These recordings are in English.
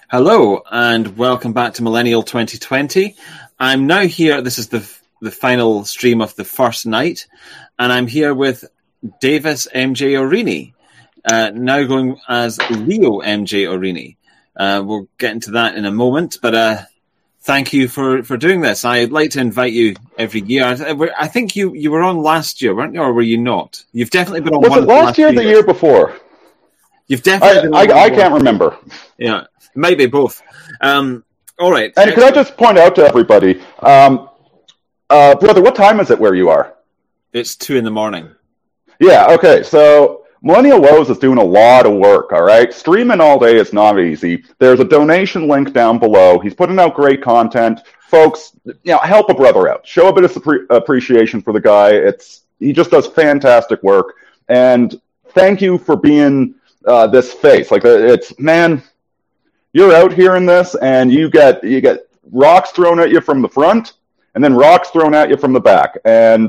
Hello, and welcome back to Millennial 2020. I'm now here. This is the final stream of the first night, and I'm here with Davis MJ Orini, now going as Leo MJ Orini. We'll get into that in a moment, but thank you for doing this. I'd like to invite you every year. I think you were on last year, weren't you, or were you not? You've definitely been on Was one it last year or the year before? You've definitely been on I can't remember. Yeah, it might be both. All right. And could I just point out to everybody, brother, what time is it where you are? It's 2 a.m. Yeah, okay. So Millennial Woes is doing a lot of work, all right? Streaming all day is not easy. There's a donation link down below. He's putting out great content. Folks, help a brother out. Show a bit of appreciation for the guy. He just does fantastic work. And thank you for being this face. Man, you're out here in this, and you get rocks thrown at you from the front, and then rocks thrown at you from the back. And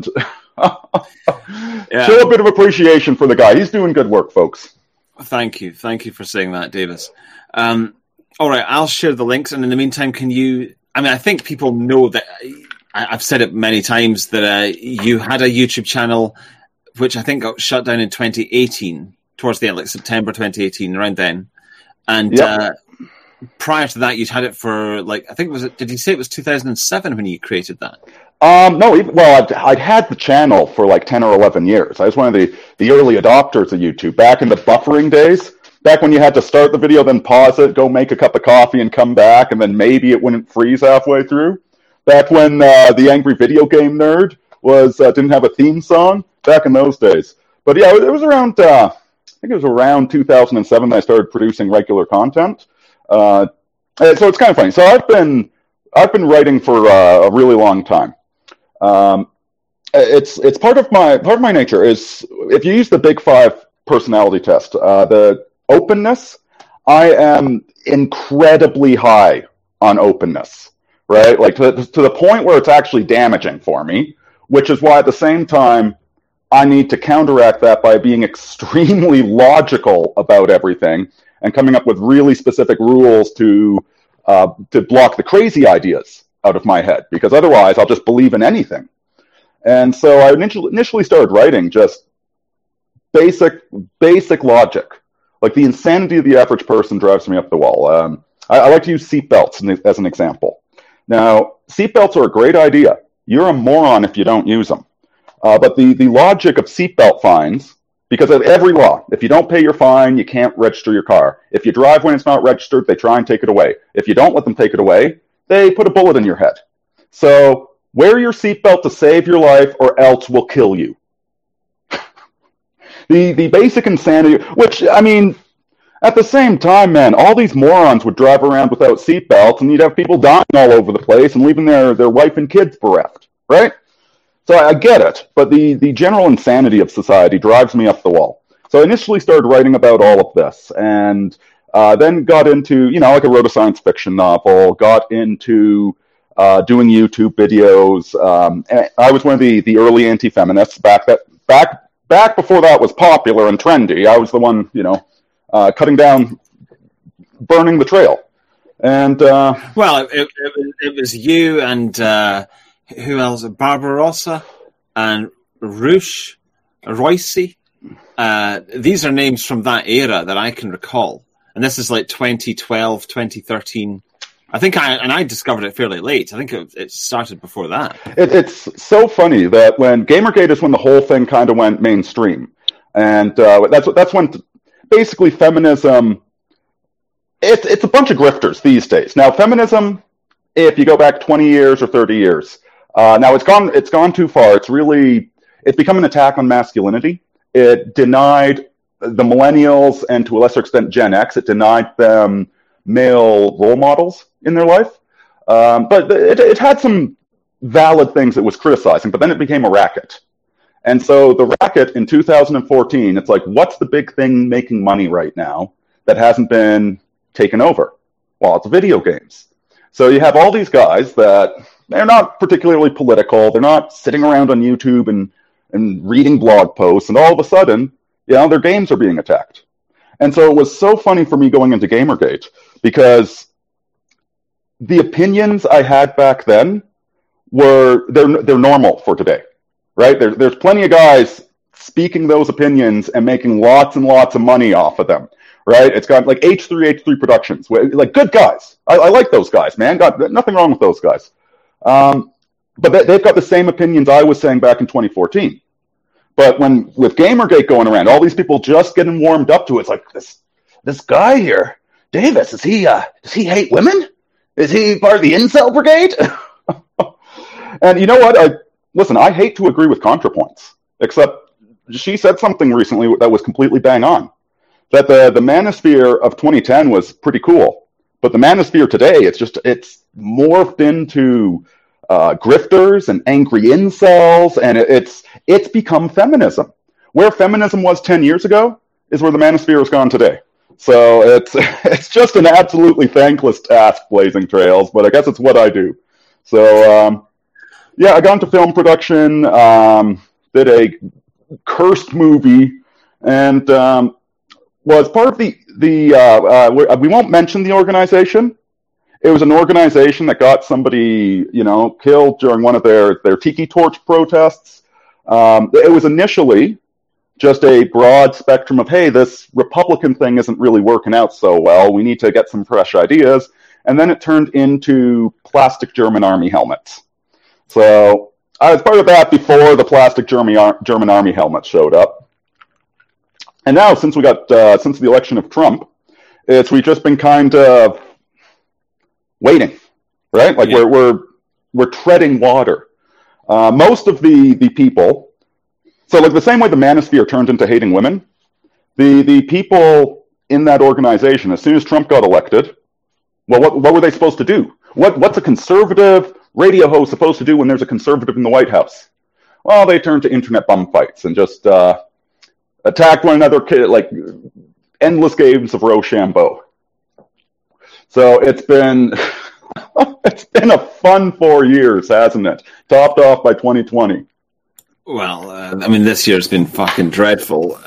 show a bit of appreciation for the guy. He's doing good work, folks. Thank you for saying that, Davis. All right, I'll share the links, and in the meantime, I think people know that I've said it many times that you had a YouTube channel, which I think got shut down in 2018. Towards the end, like September 2018, around then. And prior to that, you'd had it for, did you say it was 2007 when you created that? No, I'd had the channel for 10 or 11 years. I was one of the early adopters of YouTube, back in the buffering days, back when you had to start the video, then pause it, go make a cup of coffee and come back, and then maybe it wouldn't freeze halfway through. Back when the Angry Video Game Nerd didn't have a theme song, back in those days. But yeah, it was around... I think it was around 2007 that I started producing regular content. So it's kind of funny. So I've been writing for a really long time. It's part of my nature is, if you use the Big Five personality test, the openness, I am incredibly high on openness, right? Like to the point where it's actually damaging for me, which is why at the same time, I need to counteract that by being extremely logical about everything and coming up with really specific rules to block the crazy ideas out of my head, because otherwise I'll just believe in anything. And so I initially started writing just basic logic. Like, the insanity of the average person drives me up the wall. I like to use seatbelts as an example. Now, seatbelts are a great idea. You're a moron if you don't use them. But the logic of seatbelt fines, because of every law, if you don't pay your fine, you can't register your car. If you drive when it's not registered, they try and take it away. If you don't let them take it away, they put a bullet in your head. So wear your seatbelt to save your life, or else we'll kill you. The basic insanity, which, at the same time, man, all these morons would drive around without seatbelts, and you'd have people dying all over the place and leaving their wife and kids bereft, right? So I get it, but the general insanity of society drives me up the wall. So I initially started writing about all of this, and then got into, I wrote a science fiction novel, got into doing YouTube videos. And I was one of the early anti-feminists back before that was popular and trendy. I was the one, cutting down, burning the trail. And it was you and who else? Barbarossa and Royce. These are names from that era that I can recall. And this is like 2012, 2013. I think I discovered it fairly late. I think it started before that. It's so funny that when Gamergate is when the whole thing kind of went mainstream. And that's when basically feminism, it's a bunch of grifters these days. Now, feminism, if you go back 20 years or 30 years, now it's gone too far. It's become an attack on masculinity. It denied the millennials, and to a lesser extent Gen X, it denied them male role models in their life. But it had some valid things it was criticizing, but then it became a racket. And so the racket in 2014, it's like, what's the big thing making money right now that hasn't been taken over? Well, it's video games. So you have all these guys that they're not particularly political. They're not sitting around on YouTube and reading blog posts. And all of a sudden, their games are being attacked. And so it was so funny for me going into Gamergate, because the opinions I had back then they're normal for today, right? There's plenty of guys speaking those opinions and making lots and lots of money off of them, right? It's got like H3 Productions, like good guys. I like those guys, man. Got nothing wrong with those guys. But they've got the same opinions I was saying back in 2014. But with Gamergate going around, all these people just getting warmed up to it, it's like this guy here, Davis, does he hate women? Is he part of the incel brigade? And you know what? I hate to agree with ContraPoints, except she said something recently that was completely bang on. That the manosphere of 2010 was pretty cool, but the manosphere today, it's morphed into grifters and angry incels, and it's become feminism. Where feminism was 10 years ago is where the manosphere has gone today. So it's just an absolutely thankless task, Blazing Trails, but I guess it's what I do. So yeah, I got into film production, did a cursed movie, and was part of we won't mention the organization. It was an organization that got somebody, killed during one of their Tiki Torch protests. It was initially just a broad spectrum of, hey, this Republican thing isn't really working out so well. We need to get some fresh ideas. And then it turned into plastic German army helmets. So I was part of that before the plastic German army helmets showed up. And now, since the election of Trump, we've just been kind of waiting, right? Like we're treading water. Most of the people, so like the same way the manosphere turned into hating women, the people in that organization, as soon as Trump got elected, well, what were they supposed to do? What's a conservative radio host supposed to do when there's a conservative in the White House? Well, they turned to internet bum fights and just attacked one another, like endless games of Rochambeau. So it's been a fun 4 years, hasn't it? Topped off by 2020. Well, this year's been fucking dreadful.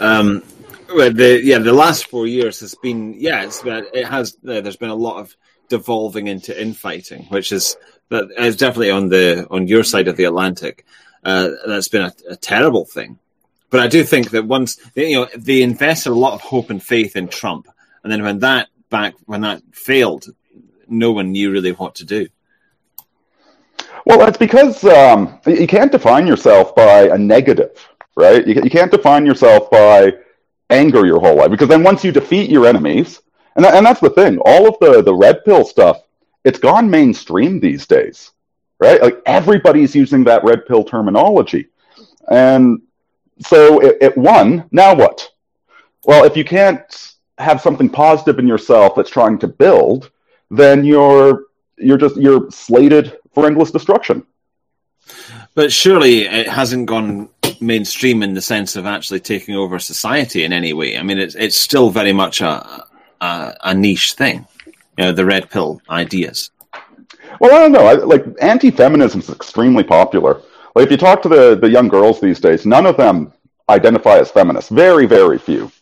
The last 4 years has been, there's been a lot of devolving into infighting, which is definitely on your side of the Atlantic. That's been a terrible thing. But I do think that once they invested a lot of hope and faith in Trump, and then when that failed, no one knew really what to do. Well, that's because you can't define yourself by a negative, right? You can't define yourself by anger your whole life, because then once you defeat your enemies, and that's the thing, all of the red pill stuff, it's gone mainstream these days, right? Like everybody's using that red pill terminology. And so it won. Now what? Well, if you can't have something positive in yourself that's trying to build, then you're slated for endless destruction. But surely it hasn't gone mainstream in the sense of actually taking over society in any way. It's still very much a niche thing, the red pill ideas. Well, I don't know. Like anti-feminism is extremely popular. Like if you talk to the young girls these days, none of them identify as feminists. Very, very few.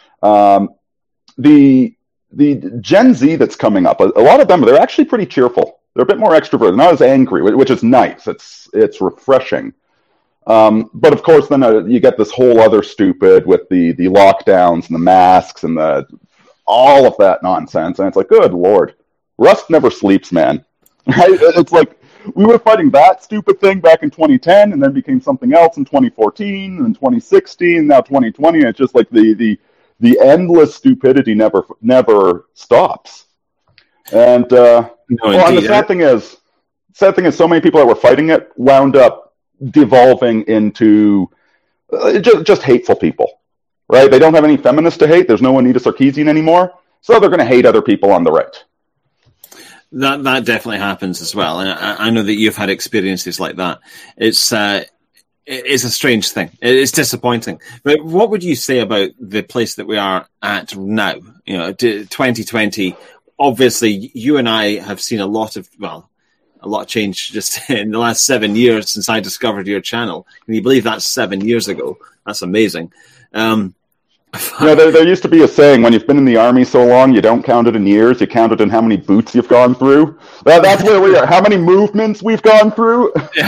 The Gen Z that's coming up, a lot of them, they're actually pretty cheerful. They're a bit more extroverted, not as angry, which is nice. It's refreshing. But of course, then you get this whole other stupid with the lockdowns and the masks and all of that nonsense. And it's like, good Lord, Rust never sleeps, man. Right? It's like we were fighting that stupid thing back in 2010, and then became something else in 2014, and 2016, and now 2020. And it's just like the endless stupidity never stops. And and the sad thing is, so many people that were fighting it wound up devolving into just hateful people, right? They don't have any feminists to hate. There's no Anita Sarkeesian anymore, so they're going to hate other people on the right. That definitely happens as well, and I know that you've had experiences like that. It's a strange thing. It's disappointing. But what would you say about the place that we are at now? 2020. Obviously, you and I have seen a lot of change just in the last 7 years since I discovered your channel. Can you believe that's 7 years ago? That's amazing. But There used to be a saying, when you've been in the army so long, you don't count it in years, you count it in how many boots you've gone through. That's where we are. How many movements we've gone through.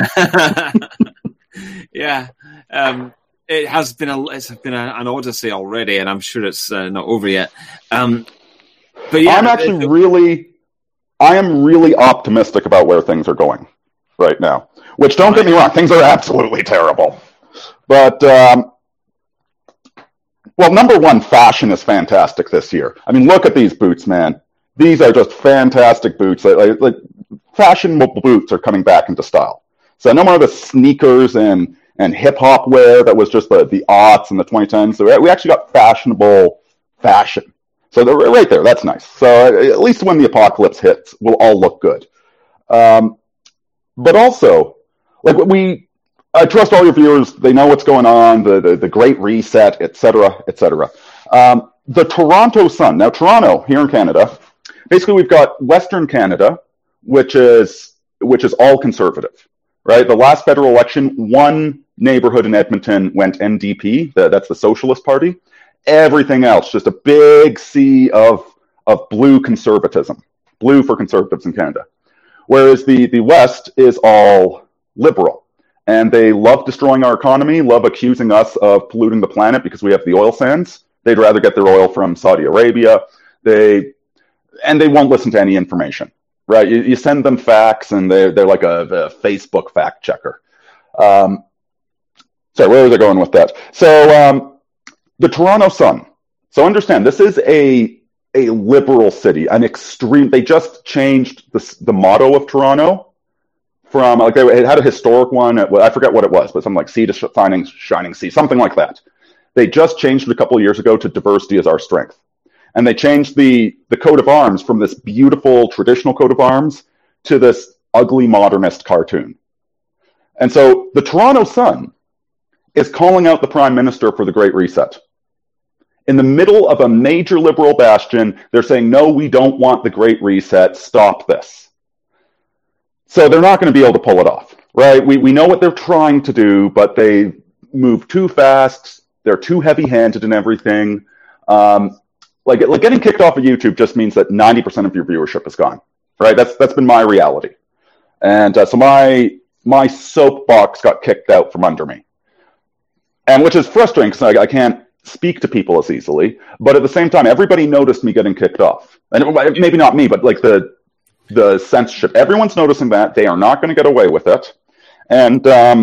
Yeah. It has been an odyssey already, and I'm sure it's not over yet. But yeah, I am really optimistic about where things are going right now. Which, don't get me wrong, things are absolutely terrible. But well, number one, fashion is fantastic this year. I mean, look at these boots, man. These are just fantastic boots. Like fashionable boots are coming back into style. So no more of the sneakers and hip hop wear that was just the aughts and the 2010s. So we actually got fashionable fashion. So they're right there. That's nice. So at least when the apocalypse hits, we'll all look good. But also, like I trust all your viewers. They know what's going on, the Great Reset, et cetera, et cetera. The Toronto Sun. Now, Toronto, here in Canada, basically we've got Western Canada, which is all conservative, right? The last federal election, one neighborhood in Edmonton went NDP. That's the Socialist Party. Everything else, just a big sea of blue conservatism, blue for conservatives in Canada. Whereas the West is all liberal. And they love destroying our economy, love accusing us of polluting the planet because we have the oil sands. They'd rather get their oil from Saudi Arabia. They won't listen to any information, right? You send them facts, and they're like a Facebook fact checker. Sorry, where was I going with that? So the Toronto Sun. So understand, this is a liberal city, an extreme. They just changed the motto of Toronto. From it had a historic one. I forget what it was, but something like "Sea to shining sea," something like that. They just changed it a couple of years ago to "Diversity is our strength," and they changed the coat of arms from this beautiful traditional coat of arms to this ugly modernist cartoon. And so the Toronto Sun is calling out the Prime Minister for the Great Reset. In the middle of a major liberal bastion, they're saying, "No, we don't want the Great Reset. Stop this." So they're not going to be able to pull it off, right? We know what they're trying to do, but they move too fast. They're too heavy-handed in everything. Like getting kicked off of YouTube just means that 90% of your viewership is gone, right? That's been my reality. And so my soapbox got kicked out from under me. And which is frustrating because I can't speak to people as easily. But at the same time, everybody noticed me getting kicked off. And maybe not me, but like the censorship. Everyone's noticing that. They are not going to get away with it. And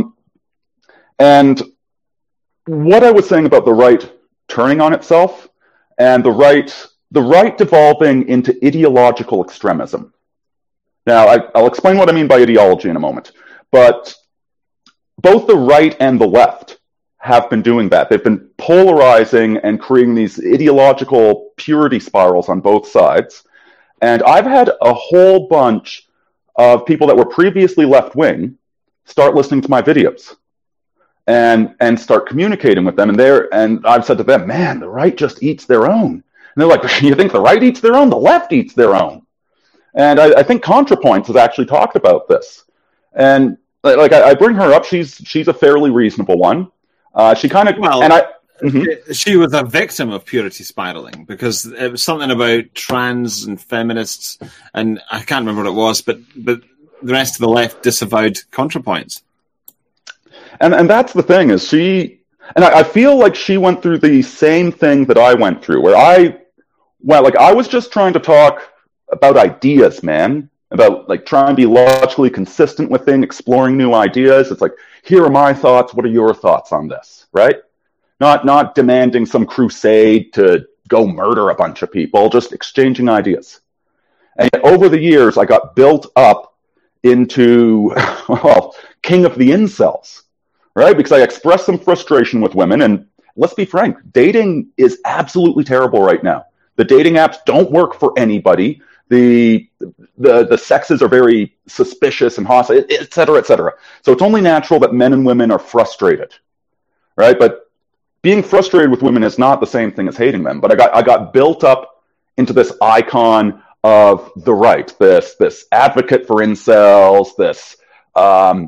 what I was saying about the right turning on itself and the right devolving into ideological extremism. Now, I'll explain what I mean by ideology in a moment. But both the right and the left have been doing that. They've been polarizing and creating these ideological purity spirals on both sides. And I've had a whole bunch of people that were previously left-wing start listening to my videos and start communicating with them. And I've said to them, man, the right just eats their own. And they're like, you think the right eats their own? The left eats their own. And I think ContraPoints has actually talked about this. And I bring her up. She's a fairly reasonable one. She kind of... Well, and she was a victim of purity spiraling because it was something about trans and feminists, and I can't remember what it was, but the rest of the left disavowed ContraPoints. And that's the thing is I feel like she went through the same thing that I went through, where I was just trying to talk about ideas, man, about like trying to be logically consistent with things, exploring new ideas. It's like, here are my thoughts. What are your thoughts on this, right? Not demanding some crusade to go murder a bunch of people, just exchanging ideas. And yet over the years, I got built up into, king of the incels, right? Because I expressed some frustration with women. And let's be frank, dating is absolutely terrible right now. The dating apps don't work for anybody. The sexes are very suspicious and hostile, et cetera, et cetera. So it's only natural that men and women are frustrated, right? But being frustrated with women is not the same thing as hating them. But I got built up into this icon of the right, this advocate for incels, this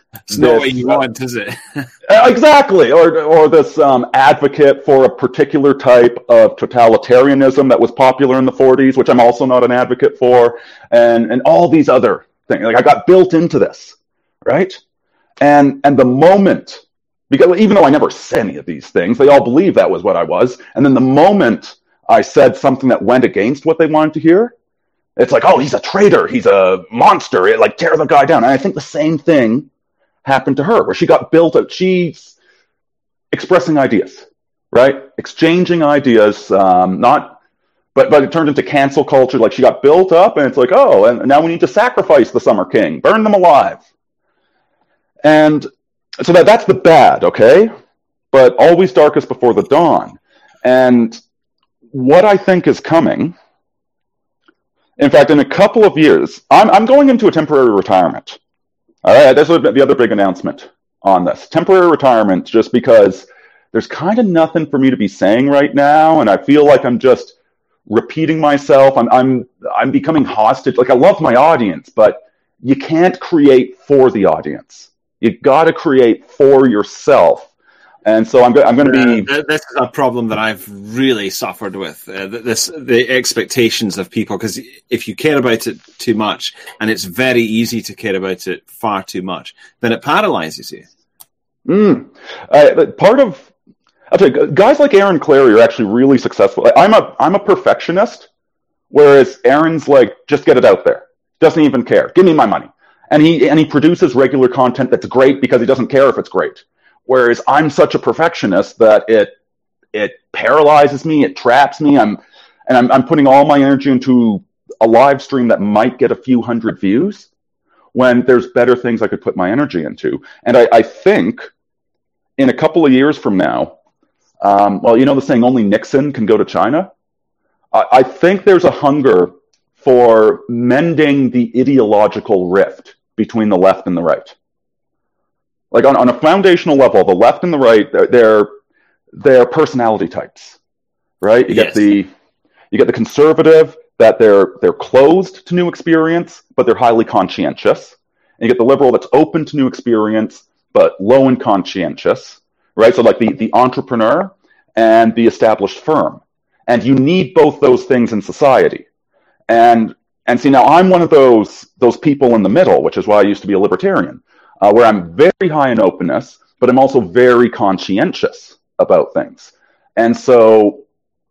It's not what you want, is it? Exactly. Or this advocate for a particular type of totalitarianism that was popular in the 40s, which I'm also not an advocate for, and all these other things. Like, I got built into this, right? And the moment, because even though I never said any of these things, they all believed that was what I was. And then the moment I said something that went against what they wanted to hear, it's like, oh, he's a traitor, he's a monster, it, like, tear the guy down. And I think the same thing happened to her, where she got built up. She's expressing ideas, right? Exchanging ideas, but it turned into cancel culture. Like, she got built up, and it's like, oh, and now we need to sacrifice the Summer King, burn them alive. And so that's the bad, okay? But always darkest before the dawn. And what I think is coming, in fact, in a couple of years, I'm going into a temporary retirement. All right, that's the other big announcement on this. Temporary retirement, just because there's kind of nothing for me to be saying right now, and I feel like I'm just repeating myself. I'm becoming hostage. Like, I love my audience, but you can't create for the audience. You got to create for yourself. And so I'm going to be. This is a problem that I've really suffered with. The expectations of people, because if you care about it too much, and it's very easy to care about it far too much, then it paralyzes you. I'll tell you, guys like Aaron Clarey are actually really successful. I'm a perfectionist, whereas Aaron's like, just get it out there. Doesn't even care. Give me my money. And he produces regular content that's great because he doesn't care if it's great. Whereas I'm such a perfectionist that it paralyzes me, it traps me. I'm putting all my energy into a live stream that might get a few hundred views when there's better things I could put my energy into. And I think in a couple of years from now, well, you know the saying, only Nixon can go to China? I think there's a hunger for mending the ideological rift between the left and the right. Like, on a foundational level, the left and the right, they're personality types, right? You get the conservative, that they're closed to new experience, but they're highly conscientious. And you get the liberal that's open to new experience, but low and conscientious, right? So, like, the entrepreneur and the established firm. And you need both those things in society. And see, now I'm one of those people in the middle, which is why I used to be a libertarian. Where I'm very high in openness, but I'm also very conscientious about things. And so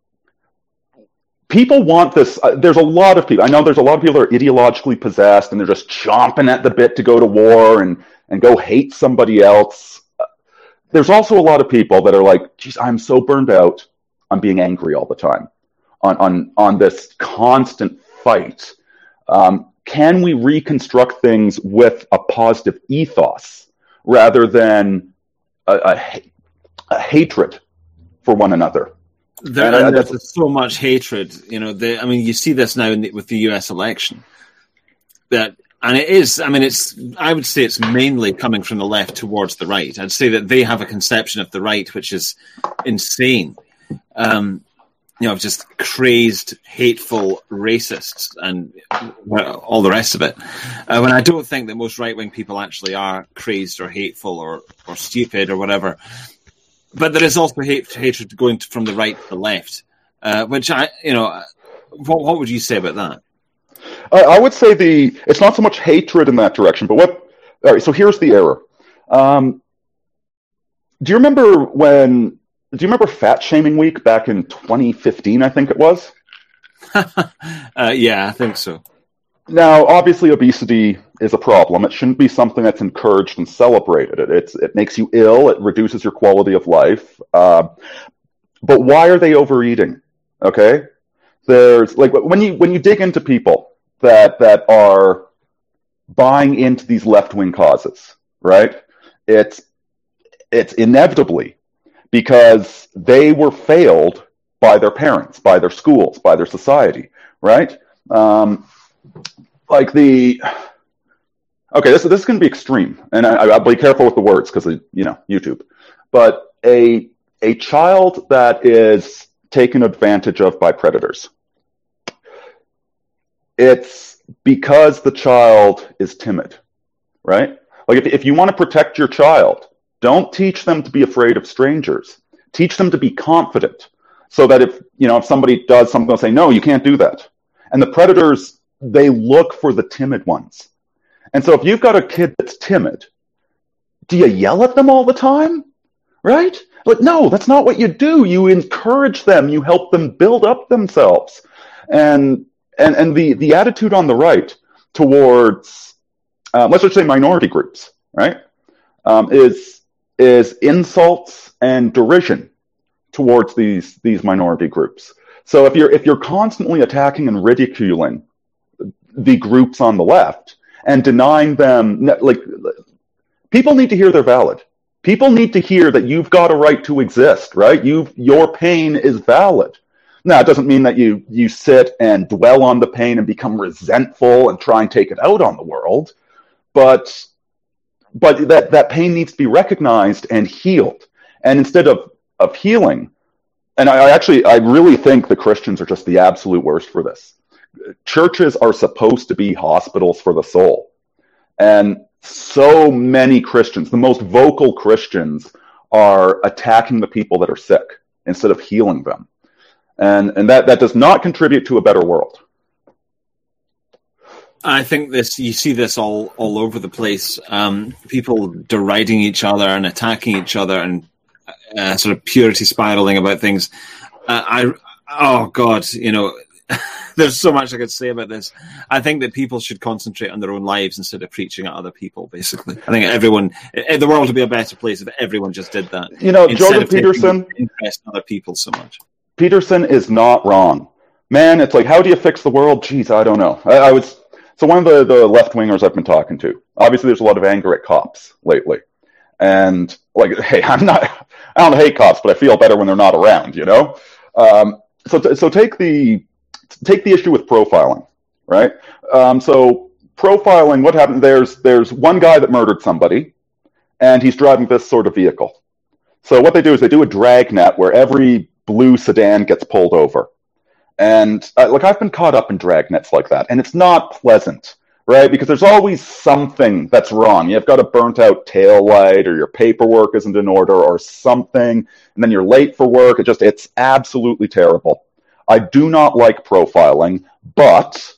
people want this. There's a lot of people. I know there's a lot of people that are ideologically possessed, and they're just chomping at the bit to go to war and go hate somebody else. There's also a lot of people that are like, geez, I'm so burned out. I'm being angry all the time on this constant fight. Can we reconstruct things with a positive ethos rather than a hatred for one another? There's so much hatred. You see this now with the US election. I would say it's mainly coming from the left towards the right. I'd say that they have a conception of the right which is insane. Just crazed, hateful racists and all the rest of it. When I don't think that most right-wing people actually are crazed or hateful or stupid or whatever. But there is also hatred going from the right to the left, which what would you say about that? I would say it's not so much hatred in that direction, but all right, so here's the error. Do you remember Fat Shaming Week back in 2015, I think it was? Yeah, I think so. Now, obviously, obesity is a problem. It shouldn't be something that's encouraged and celebrated. It makes you ill. It reduces your quality of life. But why are they overeating? Okay? There's, like, when you dig into people that are buying into these left-wing causes, right? It's inevitably because they were failed by their parents, by their schools, by their society, right? This is going to be extreme, and I'll be careful with the words because of YouTube. But a child that is taken advantage of by predators, it's because the child is timid, right? Like if you want to protect your child, don't teach them to be afraid of strangers. Teach them to be confident so that if somebody does something, they'll say, no, you can't do that. And the predators, they look for the timid ones. And so if you've got a kid that's timid, do you yell at them all the time? Right? Like, no, that's not what you do. You encourage them. You help them build up themselves. And the attitude on the right towards, let's just say minority groups, right, is insults and derision towards these minority groups. So if you're constantly attacking and ridiculing the groups on the left and denying them, like, people need to hear they're valid. People need to hear that you've got a right to exist, right? Your pain is valid. Now, it doesn't mean that you sit and dwell on the pain and become resentful and try and take it out on the world, but that pain needs to be recognized and healed. And instead of healing, and I really think the Christians are just the absolute worst for this. Churches are supposed to be hospitals for the soul. And so many Christians, the most vocal Christians, are attacking the people that are sick instead of healing them. And that does not contribute to a better world. I think you see this all over the place. People deriding each other and attacking each other and sort of purity spiraling about things. Oh God, there's so much I could say about this. I think that people should concentrate on their own lives instead of preaching at other people, basically. I think the world would be a better place if everyone just did that. Jordan Peterson, interest in other people so much. Peterson is not wrong. Man, it's like, how do you fix the world? Geez, I don't know. So one of the left-wingers I've been talking to, obviously there's a lot of anger at cops lately. And like, hey, I don't hate cops, but I feel better when they're not around, So take the issue with profiling, right? So profiling, what happened? There's one guy that murdered somebody, and he's driving this sort of vehicle. So what they do is they do a dragnet where every blue sedan gets pulled over. And I've been caught up in dragnets like that, and it's not pleasant, right? Because there's always something that's wrong. You've got a burnt out tail light, or your paperwork isn't in order, or something, and then you're late for work. It's absolutely terrible. I do not like profiling, but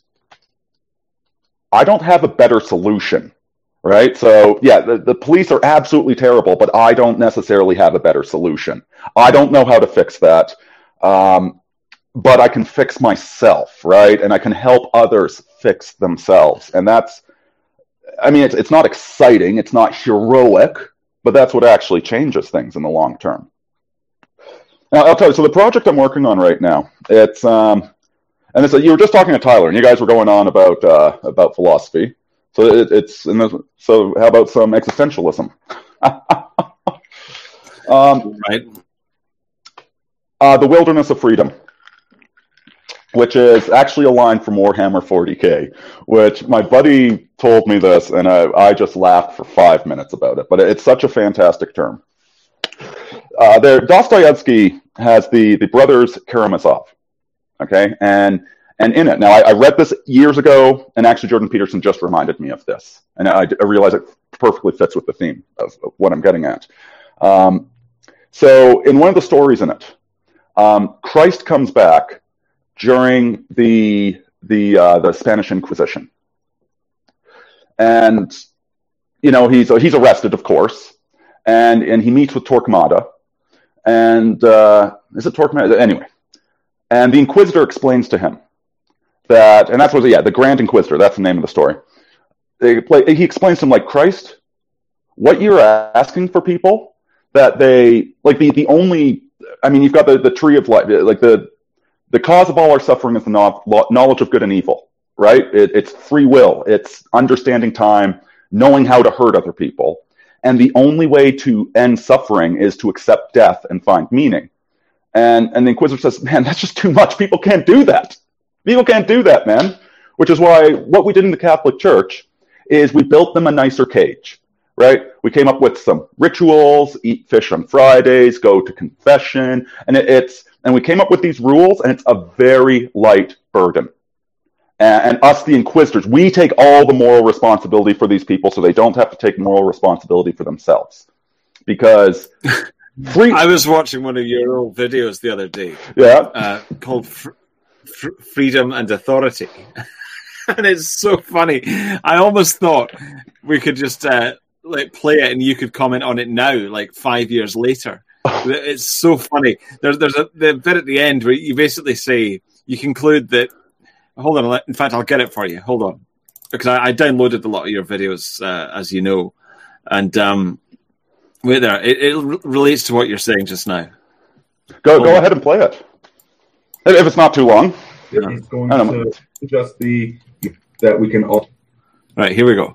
I don't have a better solution, right? So yeah, the police are absolutely terrible, but I don't necessarily have a better solution. I don't know how to fix that. But I can fix myself, right? And I can help others fix themselves. And it's not exciting, it's not heroic, but that's what actually changes things in the long term. Now, I'll tell you, so the project I'm working on right now, you were just talking to Tyler, and you guys were going on about philosophy. So so how about some existentialism? Right. The Wilderness of Freedom, which is actually a line from Warhammer 40K, which my buddy told me this, and I just laughed for 5 minutes about it. But it's such a fantastic term. Dostoevsky has the brothers Karamazov, okay? And in it, now I read this years ago, and actually Jordan Peterson just reminded me of this. And I realize it perfectly fits with the theme of what I'm getting at. So in one of the stories in it, Christ comes back during the Spanish Inquisition, and he's arrested, of course, and he meets with Torquemada, and is it Torquemada? Anyway, and the Inquisitor explains to him that, and that's the Grand Inquisitor. That's the name of the story. He explains to him, like, Christ, what you're asking for people, that they like the only. I mean, you've got the tree of life, like the cause of all our suffering is the knowledge of good and evil, right? It's free will. It's understanding time, knowing how to hurt other people. And the only way to end suffering is to accept death and find meaning. And the Inquisitor says, man, that's just too much. People can't do that. People can't do that, man. Which is why what we did in the Catholic Church is we built them a nicer cage, right? We came up with some rituals, eat fish on Fridays, go to confession, and we came up with these rules, and it's a very light burden. and us, the inquisitors, we take all the moral responsibility for these people, so they don't have to take moral responsibility for themselves. Because I was watching one of your old videos the other day, called Freedom and Authority. And it's so funny. I almost thought we could just play it and you could comment on it now, like 5 years later. It's so funny. There's the bit at the end where you basically say, you conclude that, hold on, in fact, I'll get it for you. Hold on. Because I downloaded a lot of your videos, as you know. And wait there. It relates to what you're saying just now. Go ahead and play it. If it's not too long. He's going to adjust that we can all... Right, here we go.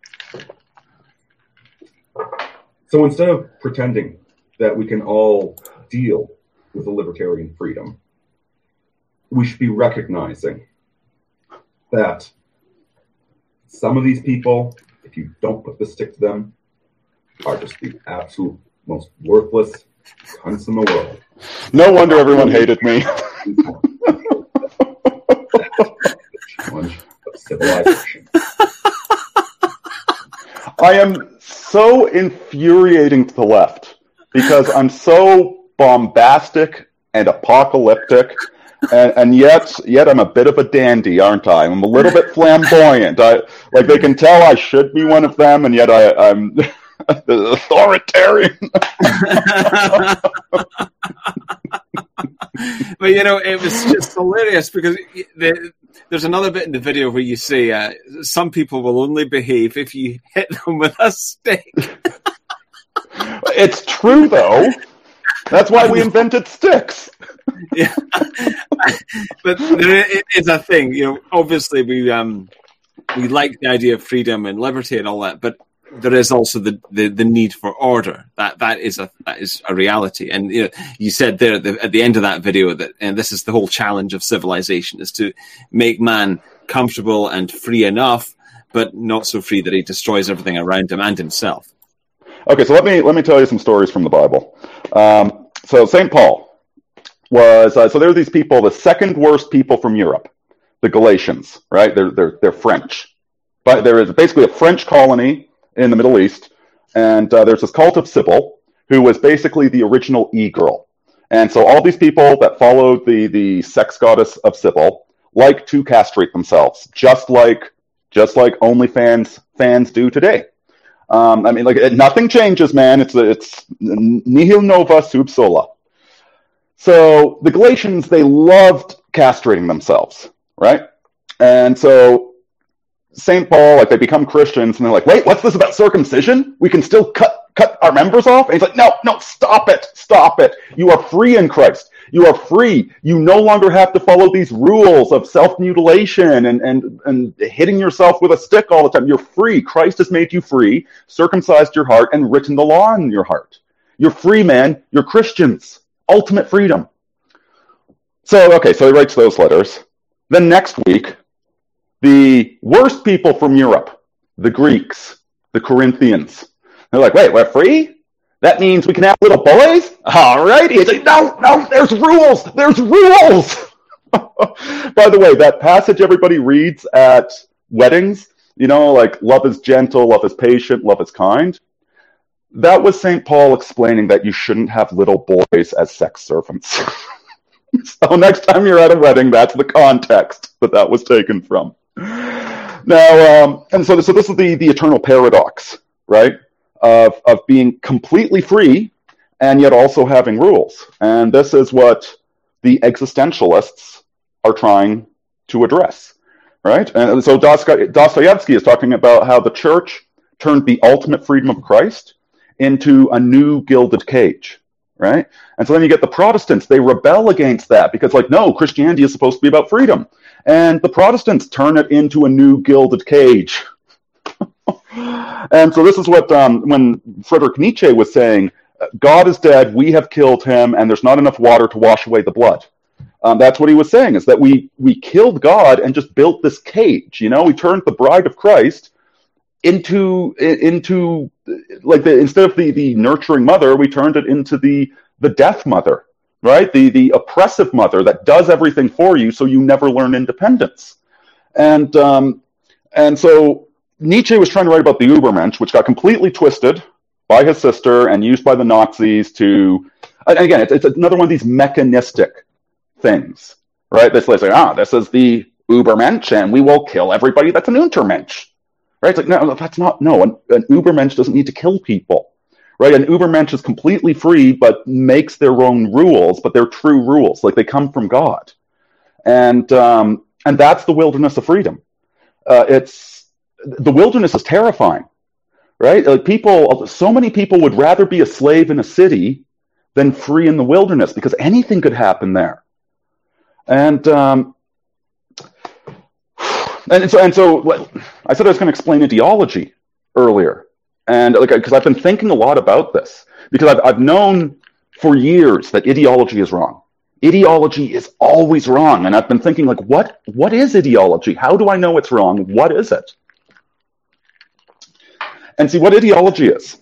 So instead of pretending that we can all deal with a libertarian freedom, we should be recognizing that some of these people, if you don't put the stick to them, are just the absolute most worthless cunts in the world. No wonder everyone hated me. Challenge of civilization. I am so infuriating to the left because I'm so bombastic and apocalyptic, and yet I'm a bit of a dandy, aren't I? I'm a little bit flamboyant. They can tell I should be one of them, and yet I'm the authoritarian. But it was just hilarious because there's another bit in the video where you say some people will only behave if you hit them with a stick. It's true, though. That's why we invented sticks. Yeah, but there is a thing. Obviously we like the idea of freedom and liberty and all that, but there is also the need for order. That is a reality. And you said there at the end of that video that, and this is the whole challenge of civilization, is to make man comfortable and free enough, but not so free that he destroys everything around him and himself. Okay, so let me tell you some stories from the Bible. So St. Paul was so there were these people, the second worst people from Europe, the Galatians, right? They're French, but there is basically a French colony in the Middle East, and there's this cult of Cybele, who was basically the original e-girl. And so all these people that followed the sex goddess of Cybele like to castrate themselves, just like OnlyFans fans do today. Nothing changes, man. It's nihil nova sub sola. So the Galatians, they loved castrating themselves, right? And so St. Paul, they become Christians, and they're like, wait, what's this about circumcision? We can still cut our members off? And he's like, no, stop it. You are free in Christ. You are free. You no longer have to follow these rules of self-mutilation and hitting yourself with a stick all the time. You're free. Christ has made you free, circumcised your heart, and written the law in your heart. You're free, man. You're Christians. Ultimate freedom. So he writes those letters. Then next week, the worst people from Europe, the Greeks, the Corinthians, they're like, wait, we're free? That means we can have little boys? All right. He's like, no, there's rules. There's rules. By the way, that passage everybody reads at weddings, love is gentle, love is patient, love is kind. That was St. Paul explaining that you shouldn't have little boys as sex servants. So next time you're at a wedding, that's the context that was taken from. Now, and so this is the eternal paradox, right? Of being completely free and yet also having rules. And this is what the existentialists are trying to address, right? And so Dostoevsky is talking about how the church turned the ultimate freedom of Christ into a new gilded cage, right? And so then you get the Protestants, they rebel against that because no, Christianity is supposed to be about freedom. And the Protestants turn it into a new gilded cage. And so this is what, when Friedrich Nietzsche was saying, God is dead, we have killed him, and there's not enough water to wash away the blood. That's what he was saying, is that we killed God and just built this cage. We turned the bride of Christ into instead of the nurturing mother, we turned it into the death mother, right? The oppressive mother that does everything for you so you never learn independence. And so Nietzsche was trying to write about the Übermensch, which got completely twisted by his sister and used by the Nazis to, and again, it's another one of these mechanistic things, right? This is like, this is the Übermensch, and we will kill everybody that's an Untermensch, right? It's like, no, that's not, no, an Übermensch doesn't need to kill people, right? An Übermensch is completely free, but makes their own rules, but they're true rules, like they come from God. And that's the wilderness of freedom. The wilderness is terrifying, right? Like so many people would rather be a slave in a city than free in the wilderness because anything could happen there. And so I said I was going to explain ideology earlier, and because I've been thinking a lot about this because I've known for years that ideology is wrong. Ideology is always wrong, and I've been thinking like, what is ideology? How do I know it's wrong? What is it? And see what ideology is.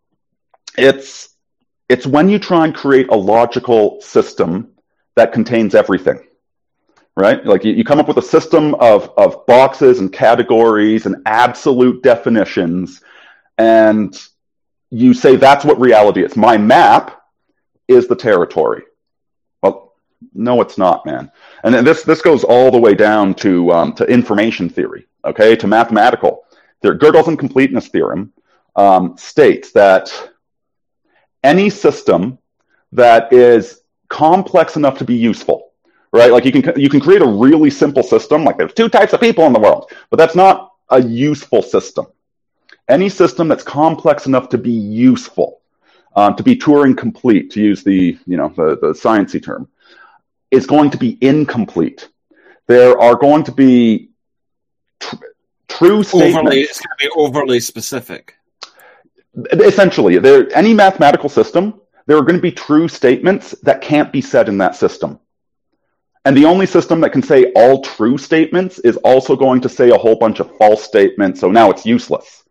It's when you try and create a logical system that contains everything. Right? Like you come up with a system of boxes and categories and absolute definitions, and you say that's what reality is. My map is the territory. Well, no, it's not, man. And then this goes all the way down to information theory, okay, to mathematical. Gödel's incompleteness theorem states that any system that is complex enough to be useful, right? Like you can create a really simple system, like there's 2 types of people in the world, but that's not a useful system. Any system that's complex enough to be useful, to be Turing complete, to use the sciencey term, is going to be incomplete. There are going to be true statements. It's going to be overly specific. Essentially, any mathematical system, there are going to be true statements that can't be said in that system. And the only system that can say all true statements is also going to say a whole bunch of false statements, so now it's useless.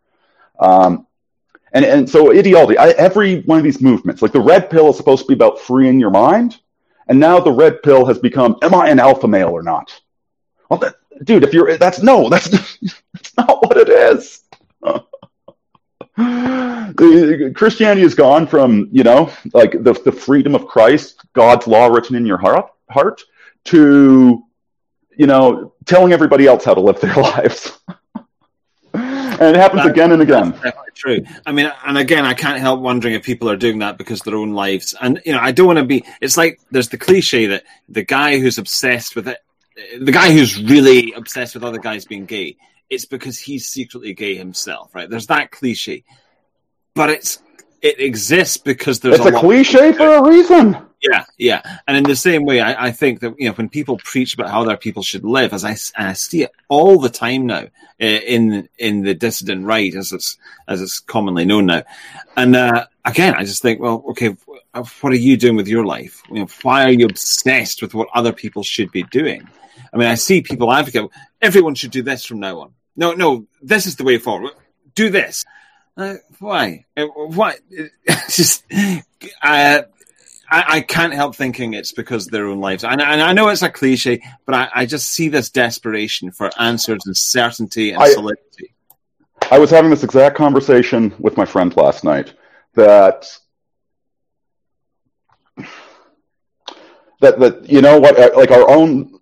And so ideology, every one of these movements, like the red pill is supposed to be about freeing your mind, and now the red pill has become, am I an alpha male or not? Well, dude, that's not what it is. Christianity has gone from, like the freedom of Christ, God's law written in your heart, to, telling everybody else how to live their lives. And it happens again and again. That's definitely true. I mean, and again, I can't help wondering if people are doing that because of their own lives. And, I don't want to be, it's like there's the cliche that the guy who's obsessed with it, the guy who's really obsessed with other guys being gay, it's because he's secretly gay himself, right? There's that cliche. But it exists because there's a cliche for a reason. Yeah. And in the same way, I think that, when people preach about how other people should live, and I see it all the time now in the dissident right, as it's commonly known now. And again, I just think, well, okay, what are you doing with your life? Why are you obsessed with what other people should be doing? I mean, I see people advocate, everyone should do this from now on. No, this is the way forward. Do this. Why? Why? Just I can't help thinking it's because of their own lives. And I know it's a cliche, but I just see this desperation for answers and certainty and solidity. I was having this exact conversation with my friend last night that like our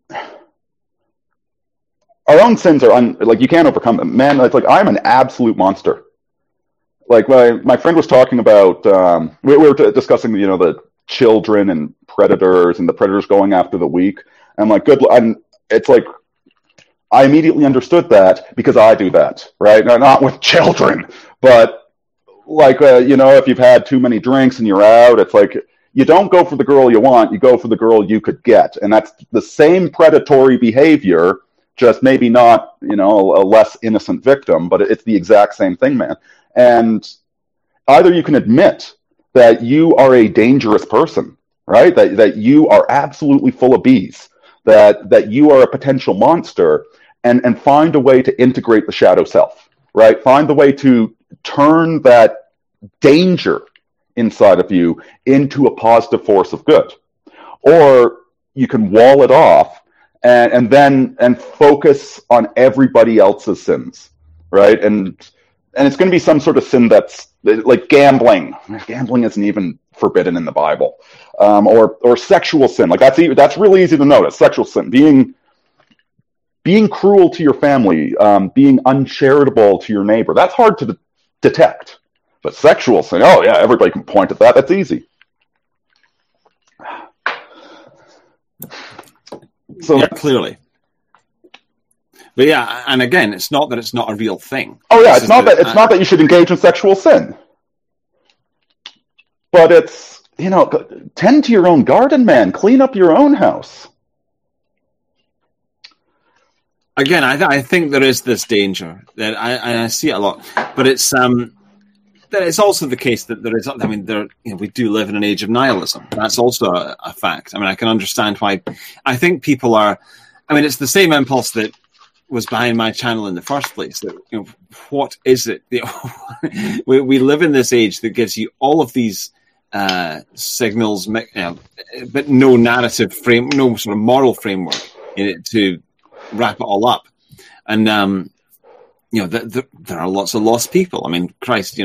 own sins are like you can't overcome them. Man, it's like I'm an absolute monster. Like my friend was talking about, we were discussing, the children and predators and the predators going after the weak. And I'm like, and it's like, I immediately understood that because I do that, right? Not with children, but like, if you've had too many drinks and you're out, it's like, you don't go for the girl you want, you go for the girl you could get. And that's the same predatory behavior, just maybe not, a less innocent victim, but it's the exact same thing, man. And either you can admit that you are a dangerous person, right? That you are absolutely full of bees, that you are a potential monster, and find a way to integrate the shadow self, right? Find the way to turn that danger inside of you into a positive force of good. Or you can wall it off and focus on everybody else's sins, right? And it's going to be some sort of sin that's like gambling. Gambling isn't even forbidden in the Bible, or sexual sin. Like that's really easy to notice. Sexual sin, being cruel to your family, being uncharitable to your neighbor. That's hard to detect. But sexual sin, oh yeah, everybody can point at that. That's easy. So yeah, clearly. But yeah, and again, it's not that it's not a real thing. Oh yeah, it's not that you should engage in sexual sin. But it's, tend to your own garden, man. Clean up your own house. Again, I think there is this danger that I see it a lot, but it's that it's also the case that there is. I mean, we do live in an age of nihilism. That's also a fact. I mean, I can understand why. I think people are. I mean, it's the same impulse that was behind my channel in the first place. That what is it? We live in this age that gives you all of these signals, but no narrative frame, no sort of moral framework in it to wrap it all up. And there are lots of lost people. I mean, Christ,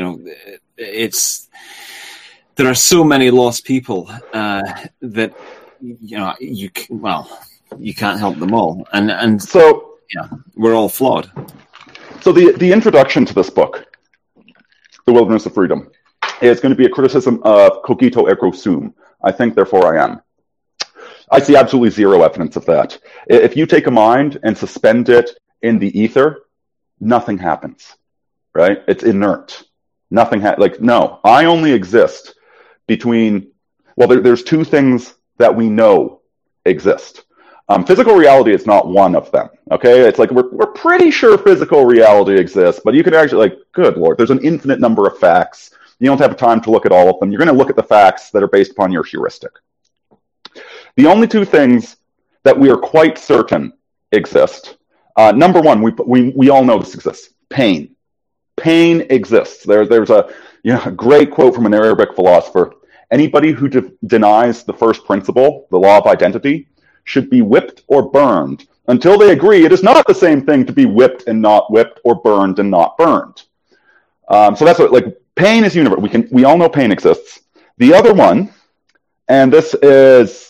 there are so many lost people that you can't help them all, and so we're all flawed. So the introduction to this book, The Wilderness of Freedom, is going to be a criticism of cogito ergo sum. I think, therefore I am. I see absolutely zero evidence of that. If you take a mind and suspend it in the ether, nothing happens, right? It's inert. Nothing no. I only exist between. Well, there's two things that we know exist. Physical reality is not one of them. Okay, it's like we're pretty sure physical reality exists, but you can actually good Lord, there's an infinite number of facts. You don't have time to look at all of them. You're going to look at the facts that are based upon your heuristic. The only two things that we are quite certain exist. Number one, we all know this exists. Pain. Pain exists. There's a great quote from an Arabic philosopher. Anybody who denies the first principle, the law of identity, should be whipped or burned until they agree it is not the same thing to be whipped and not whipped, or burned and not burned. So that's what pain is universal. We all know pain exists. The other one, and this is.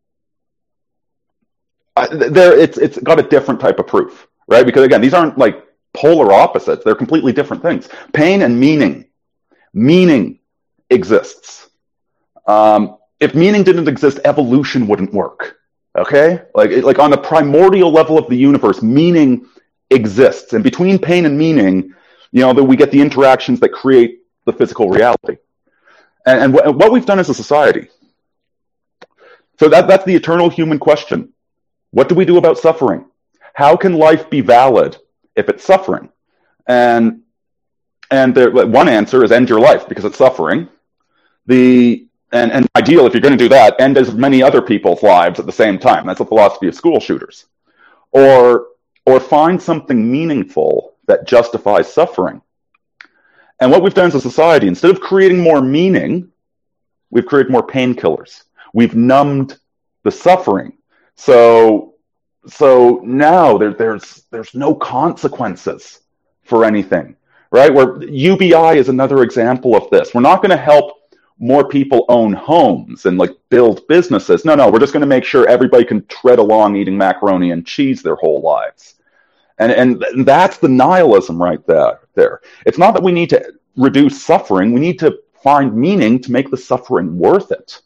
It's got a different type of proof, right? Because again, these aren't polar opposites. They're completely different things. Pain and meaning. Meaning exists. If meaning didn't exist, evolution wouldn't work. Okay? Like on the primordial level of the universe, meaning exists. And between pain and meaning, that we get the interactions that create the physical reality. And what we've done as a society. So that's the eternal human question. What do we do about suffering? How can life be valid if it's suffering? And one answer is end your life because it's suffering. And ideal, if you're going to do that, end as many other people's lives at the same time. That's the philosophy of school shooters. Or find something meaningful that justifies suffering. And what we've done as a society, instead of creating more meaning, we've created more painkillers. We've numbed the suffering. So now there's no consequences for anything, right? Where UBI is another example of this. We're not going to help more people own homes and build businesses. No, we're just going to make sure everybody can tread along eating macaroni and cheese their whole lives. And that's the nihilism right there. It's not that we need to reduce suffering. We need to find meaning to make the suffering worth it.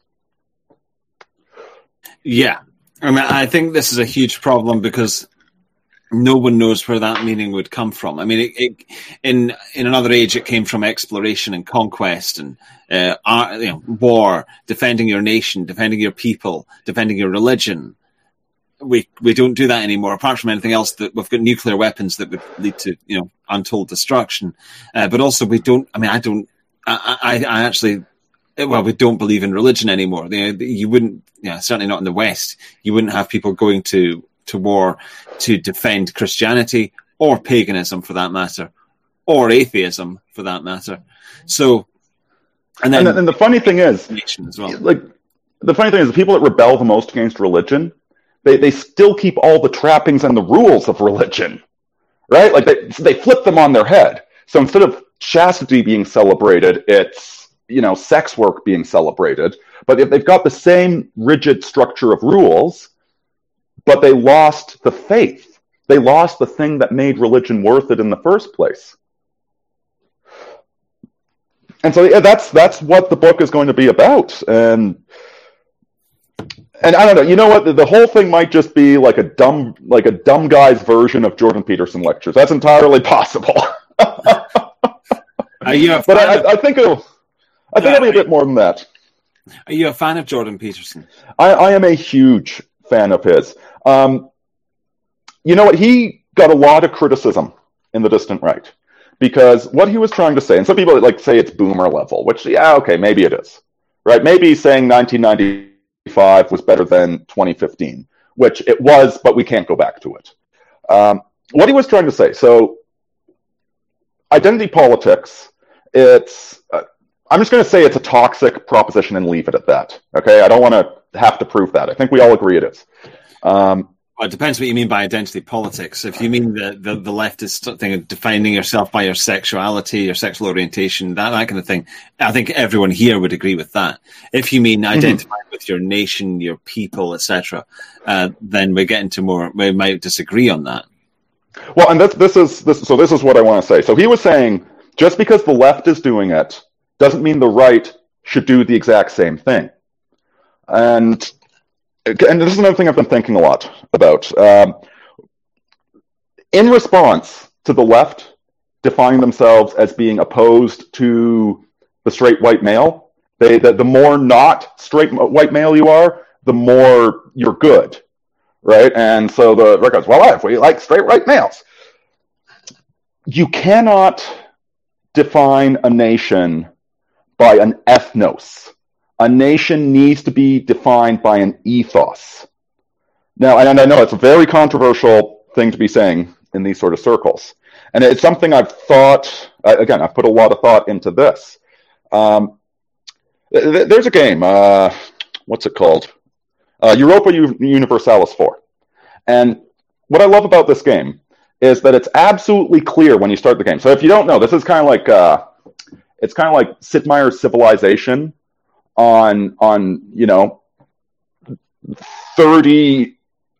Yeah. I mean, I think this is a huge problem because no one knows where that meaning would come from. I mean, in another age, it came from exploration and conquest and war, defending your nation, defending your people, defending your religion. We don't do that anymore. Apart from anything else, that we've got nuclear weapons that would lead to untold destruction. But also, we don't. I mean, I actually. Well, we don't believe in religion anymore. You wouldn't, certainly not in the West. You wouldn't have people going to war to defend Christianity or paganism, for that matter, or atheism, for that matter. So, and the funny thing is, as well. the funny thing is, the people that rebel the most against religion, they still keep all the trappings and the rules of religion, right? Like they flip them on their head. So instead of chastity being celebrated, it's, sex work being celebrated. But if they've got the same rigid structure of rules, but they lost the faith. They lost the thing that made religion worth it in the first place. And so that's what the book is going to be about. And I don't know. You know what? The whole thing might just be like a dumb guy's version of Jordan Peterson lectures. That's entirely possible. Are you a fan but I think it'll be a bit more than that. Are you a fan of Jordan Peterson? I am a huge fan of his. You know what? He got a lot of criticism in the distant right because what he was trying to say, and some people say it's boomer level, which, yeah, okay, maybe it is, right? Maybe saying 1995 was better than 2015, which it was, but we can't go back to it. What he was trying to say, so identity politics, I'm just going to say it's a toxic proposition and leave it at that. Okay, I don't want to have to prove that. I think we all agree it is. Well, it depends what you mean by identity politics. If you mean the leftist thing of defining yourself by your sexuality, your sexual orientation, that kind of thing, I think everyone here would agree with that. If you mean identifying with your nation, your people, etc., then we get into we might disagree on that. Well, and this is what I want to say. So he was saying just because the left is doing it doesn't mean the right should do the exact same thing. And this is another thing I've been thinking a lot about. In response to the left defining themselves as being opposed to the straight white male, the more not straight white male you are, the more you're good, right? And so the right goes, well, if we like straight white males. You cannot define a nation by an ethnos. A nation needs to be defined by an ethos. Now, and I know it's a very controversial thing to be saying in these sort of circles. And it's something I've thought, again, I've put a lot of thought into this. There's a game, what's it called? Europa Universalis 4. And what I love about this game is that it's absolutely clear when you start the game. So if you don't know, this is kind of like, it's kind of like Sid Meier's Civilization on 30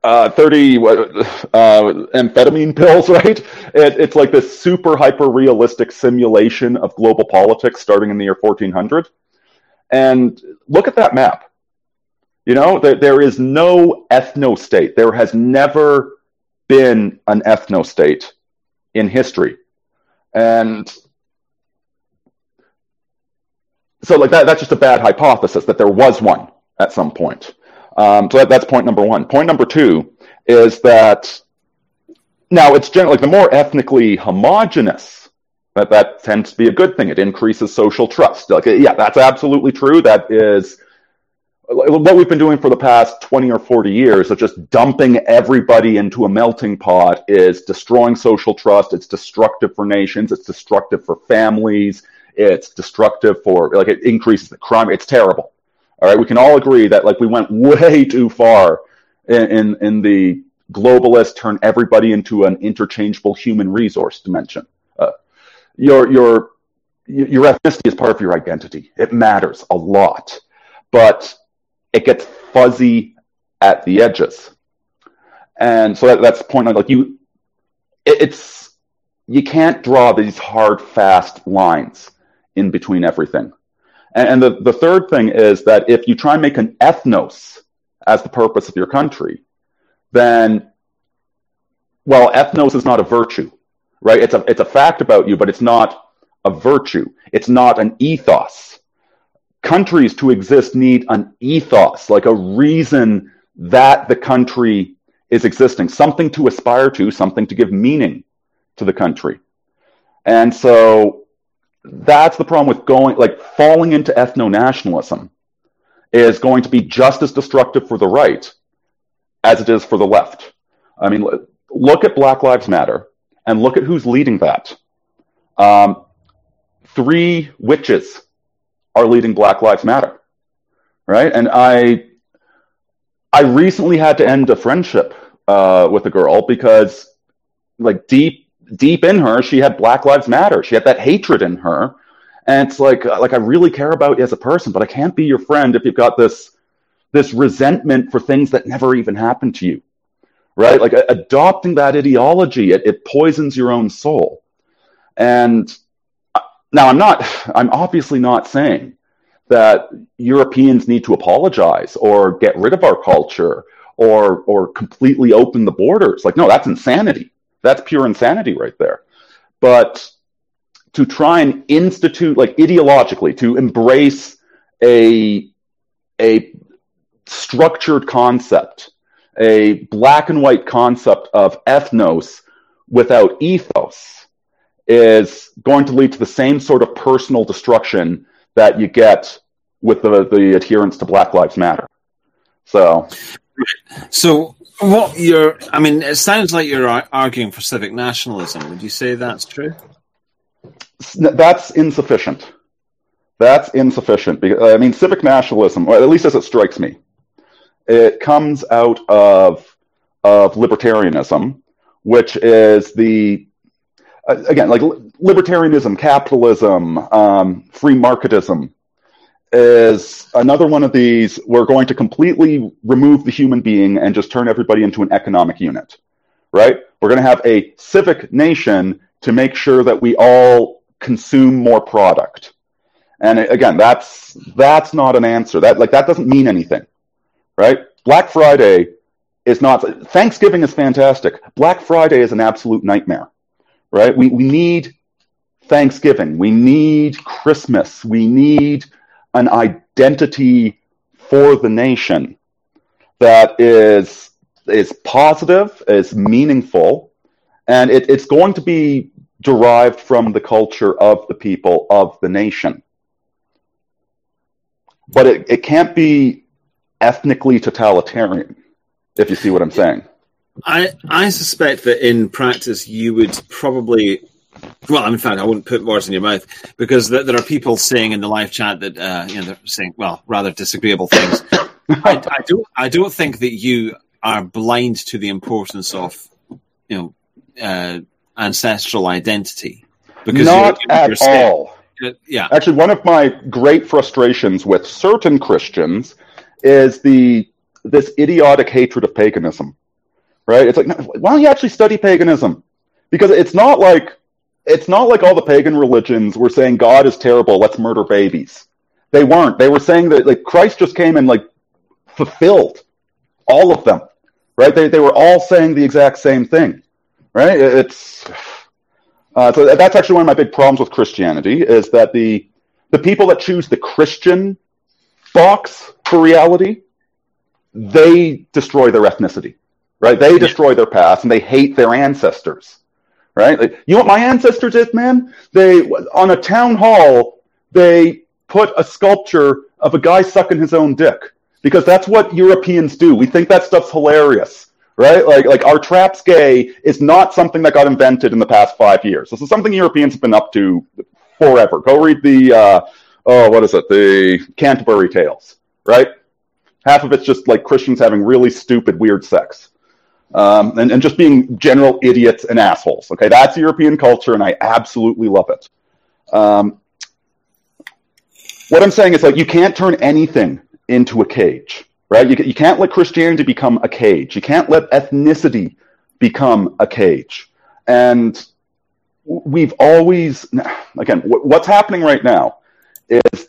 amphetamine pills, right? It's like this super hyper realistic simulation of global politics starting in the year 1400. And look at that map. There is no ethno-state. There has never been an ethno-state in history. And so that's just a bad hypothesis that there was one at some point. So that's point number one. Point number two is that now it's generally the more ethnically homogenous, that tends to be a good thing. It increases social trust. Yeah, that's absolutely true. That is what we've been doing for the past 20 or 40 years of just dumping everybody into a melting pot is destroying social trust. It's destructive for nations. It's destructive for families. It's destructive for, it increases the crime. It's terrible. All right, we can all agree that we went way too far in the globalist turn everybody into an interchangeable human resource dimension. Your ethnicity is part of your identity. It matters a lot, but it gets fuzzy at the edges, and so that's the point. You can't draw these hard, fast lines in between everything. And the third thing is that if you try and make an ethnos as the purpose of your country, then, well, ethnos is not a virtue, right? It's a fact about you, but it's not a virtue. It's not an ethos. Countries to exist need an ethos, like a reason that the country is existing, something to aspire to, something to give meaning to the country. And so that's the problem with falling into ethno-nationalism is going to be just as destructive for the right as it is for the left. I mean, look at Black Lives Matter and look at who's leading that. 3 witches are leading Black Lives Matter, right? And I recently had to end a friendship with a girl because, like, deep in her, she had Black Lives Matter. She had that hatred in her, and it's like I really care about you as a person, but I can't be your friend if you've got this resentment for things that never even happened to you, right? Like adopting that ideology, it poisons your own soul. And now I'm obviously not saying that Europeans need to apologize or get rid of our culture or completely open the borders. Like, no, that's insanity. That's pure insanity right there. But to try and institute, like ideologically, to embrace a structured concept, a black and white concept of ethnos without ethos, is going to lead to the same sort of personal destruction that you get with the adherence to Black Lives Matter. So what it sounds like you're arguing for civic nationalism. Would you say that's true? That's insufficient. Because, I mean, civic nationalism, or at least as it strikes me, it comes out of libertarianism, which is again, like libertarianism, capitalism, free marketism is another one of these. We're going to completely remove the human being and just turn everybody into an economic unit, right? We're going to have a civic nation to make sure that we all consume more product. And again, that's not an answer. That doesn't mean anything, right? Black Friday is not. Thanksgiving is fantastic. Black Friday is an absolute nightmare, right? We need Thanksgiving. We need Christmas. We need an identity for the nation that is positive, is meaningful, and it's going to be derived from the culture of the people of the nation. But it can't be ethnically totalitarian, if you see what I'm saying. I suspect that in practice you would probably... Well, in fact, I wouldn't put words in your mouth, because there are people saying in the live chat that they're saying, well, rather disagreeable things. I don't think that you are blind to the importance of ancestral identity. Because not at all. Yeah. Actually, one of my great frustrations with certain Christians is this idiotic hatred of paganism. Right? It's like, no, why don't you actually study paganism? Because it's not like all the pagan religions were saying God is terrible, let's murder babies. They weren't. They were saying that like Christ just came and like fulfilled all of them. Right? They were all saying the exact same thing. Right? So that's actually one of my big problems with Christianity, is that the people that choose the Christian box for reality, they destroy their ethnicity. Right? They destroy their past and they hate their ancestors. Right? Like, you know what my ancestors did, man? They, on a town hall, they put a sculpture of a guy sucking his own dick, because that's what Europeans do. We think that stuff's hilarious. Right? Like our traps gay is not something that got invented in the past 5 years. This is something Europeans have been up to forever. Go read the Canterbury Tales, right? Half of it's just like Christians having really stupid, weird sex. And just being general idiots and assholes. Okay, that's European culture, and I absolutely love it. What I'm saying is, like, you can't turn anything into a cage, right? You can't let Christianity become a cage. You can't let ethnicity become a cage. And we've always, again, what's happening right now is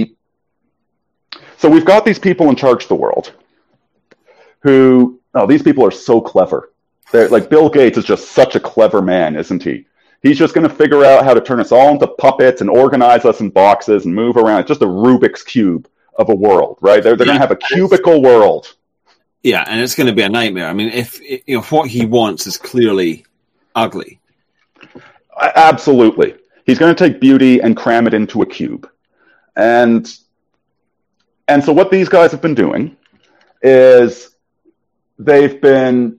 so we've got these people in charge of the world who, these people are so clever. They're, like, Bill Gates is just such a clever man, isn't he? He's just going to figure out how to turn us all into puppets and organize us in boxes and move around. It's just a Rubik's Cube of a world, right? They're going to have a cubicle world. Yeah, and it's going to be a nightmare. I mean, if what he wants is clearly ugly. Absolutely. He's going to take beauty and cram it into a cube. And so what these guys have been doing is they've been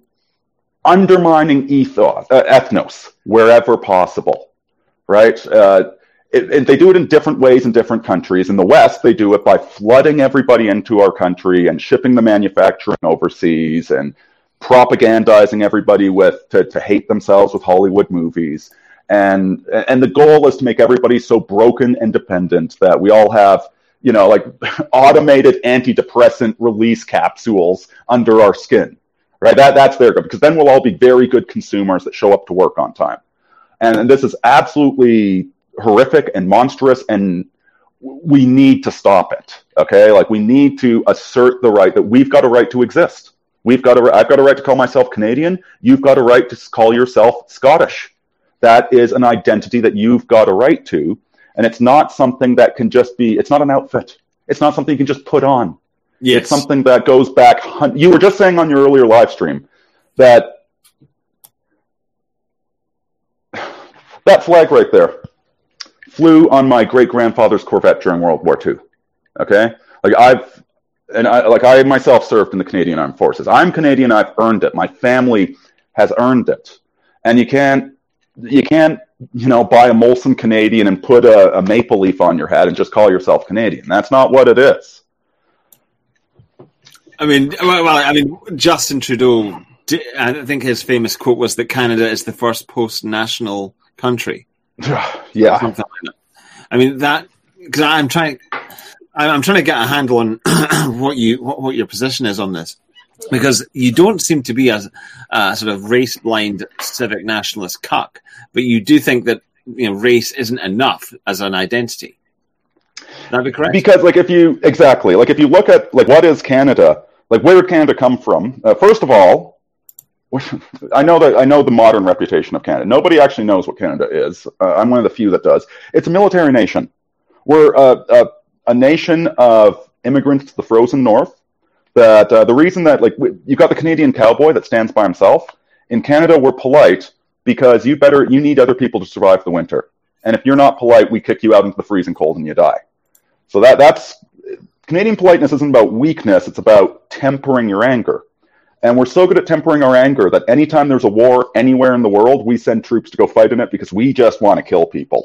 undermining ethnos wherever possible, right? And they do it in different ways in different countries. In the West, they do it by flooding everybody into our country and shipping the manufacturing overseas and propagandizing everybody to hate themselves with Hollywood movies. And the goal is to make everybody so broken and dependent that we all have, like automated antidepressant release capsules under our skin, right? That's their goal, because then we'll all be very good consumers that show up to work on time. And this is absolutely horrific and monstrous, and we need to stop it. Okay, like we need to assert the right that we've got a right to exist. I've got a right to call myself Canadian. You've got a right to call yourself Scottish. That is an identity that you've got a right to, and it's not something that can just be. It's not an outfit. It's not something you can just put on. Yes. It's something that goes back. You were just saying on your earlier live stream that flag right there flew on my great-grandfather's Corvette during World War II. Okay? I myself served in the Canadian Armed Forces. I'm Canadian, I've earned it. My family has earned it. And you can't buy a Molson Canadian and put a maple leaf on your head and just call yourself Canadian. That's not what it is. I mean, Justin Trudeau, I think his famous quote was that Canada is the first post-national country. Yeah. Something like that. I mean, that, because I'm trying to get a handle on what your position is on this, because you don't seem to be a sort of race-blind civic nationalist cuck, but you do think that race isn't enough as an identity. That'd be correct. Because if you look at what is Canada, where did Canada come from? First of all, I know the modern reputation of Canada. Nobody actually knows what Canada is. I'm one of the few that does. It's a military nation. We're a nation of immigrants to the frozen north. That the reason that you've got the Canadian cowboy that stands by himself. In Canada, we're polite because you need other people to survive the winter. And if you're not polite, we kick you out into the freezing cold and you die. So that's Canadian politeness isn't about weakness. It's about tempering your anger. And we're so good at tempering our anger that anytime there's a war anywhere in the world, we send troops to go fight in it because we just want to kill people.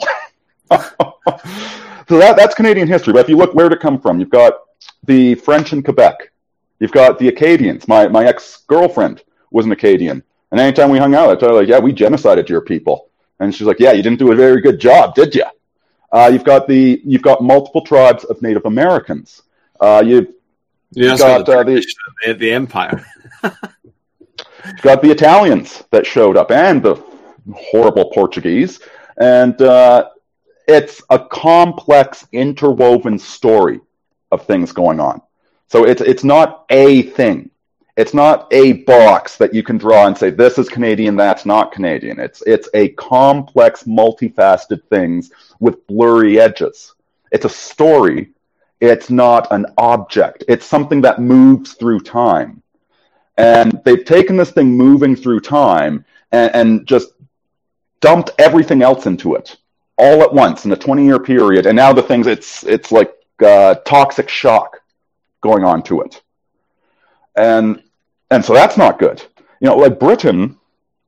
So that's Canadian history. But if you look, where did it come from? You've got the French in Quebec. You've got the Acadians. My ex-girlfriend was an Acadian. And anytime we hung out, I'd tell her, we genocided your people. And she's like, yeah, you didn't do a very good job, did you? You've got multiple tribes of Native Americans. You've got the empire. You've got the Italians that showed up, and the horrible Portuguese. And it's a complex, interwoven story of things going on. So it's not a thing. It's not a box that you can draw and say, this is Canadian, that's not Canadian. It's a complex, multifaceted things with blurry edges. It's a story. It's not an object. It's something that moves through time. And they've taken this thing moving through time and just dumped everything else into it all at once in a 20-year period. And now the things, it's like toxic shock going on to it. And so that's not good. Britain,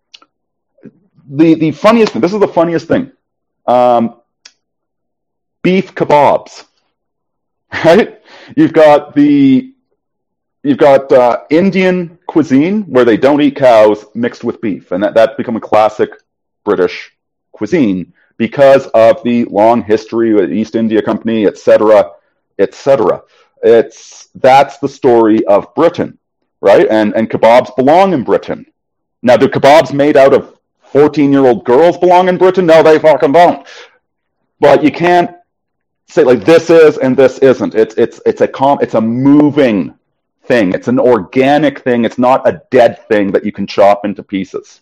the funniest thing, this is the funniest thing. Beef kebabs, right? You've got Indian cuisine where they don't eat cows mixed with beef. And that's become a classic British cuisine because of the long history with East India Company, et cetera, et cetera. That's the story of Britain, right? And kebabs belong in Britain. Now, do kebabs made out of 14-year-old girls belong in Britain? No, they fucking don't. But you can't say this is and this isn't. It's a moving thing. It's an organic thing. It's not a dead thing that you can chop into pieces.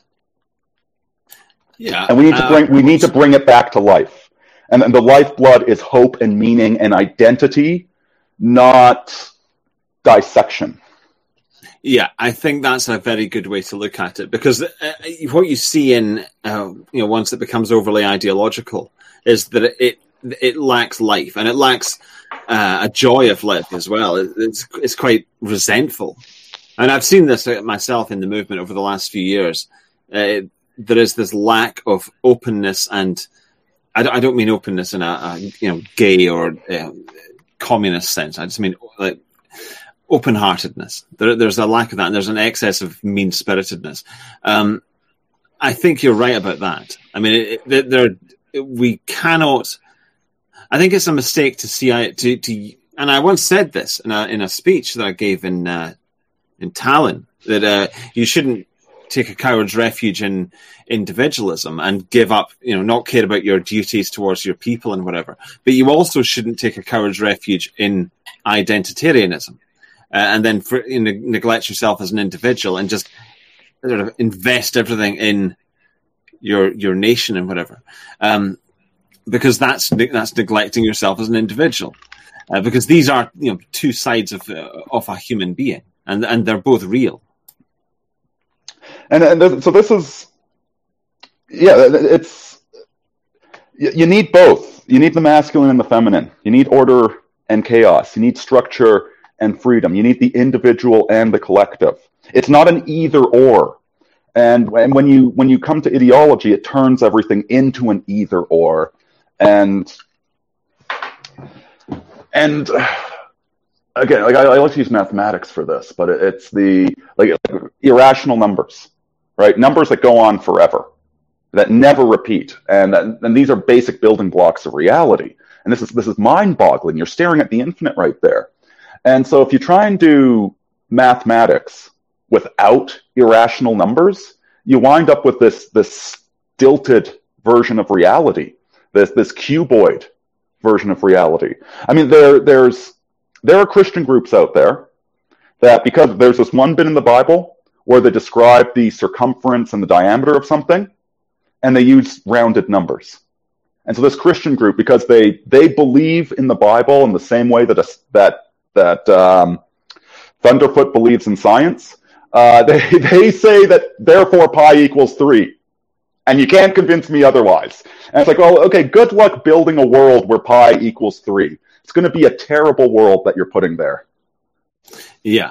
Yeah, and we need to bring it back to life. And the lifeblood is hope and meaning and identity, not dissection. Yeah, I think that's a very good way to look at it, because what you see in once it becomes overly ideological is that it lacks life, and it lacks a joy of life as well. It's quite resentful, and I've seen this myself in the movement over the last few years. There is this lack of openness and I don't mean openness in a gay or communist sense. I just mean like open-heartedness. There's a lack of that, and there's an excess of mean-spiritedness. I think you're right about that. I mean, we cannot. I think it's a mistake to see and I once said this in a speech that I gave in Tallinn, that you shouldn't take a coward's refuge in individualism and give up, not care about your duties towards your people and whatever. But you also shouldn't take a coward's refuge in identitarianism and then neglect yourself as an individual and just sort of invest everything in your nation and whatever. Because that's neglecting yourself as an individual. Because these are two sides of a human being, and they're both real. So this is, it's, you need both. You need the masculine and the feminine. You need order and chaos. You need structure and freedom. You need the individual and the collective. It's not an either or. And when you come to ideology, it turns everything into an either or. And again, like I like to use mathematics for this, but it's the like irrational numbers, right? Numbers that go on forever, that never repeat, and these are basic building blocks of reality. And this is mind-boggling. You're staring at the infinite right there. And so if you try and do mathematics without irrational numbers, you wind up with this stilted version of reality, this cuboid version of reality. I mean, there are Christian groups out there that, because there's this one bit in the Bible where they describe the circumference and the diameter of something, and they use rounded numbers. And so this Christian group, because they believe in the Bible in the same way that Thunderfoot believes in science, they say that therefore pi equals 3. And you can't convince me otherwise. And it's like, well, okay, good luck building a world where pi equals 3. It's going to be a terrible world that you're putting there. Yeah.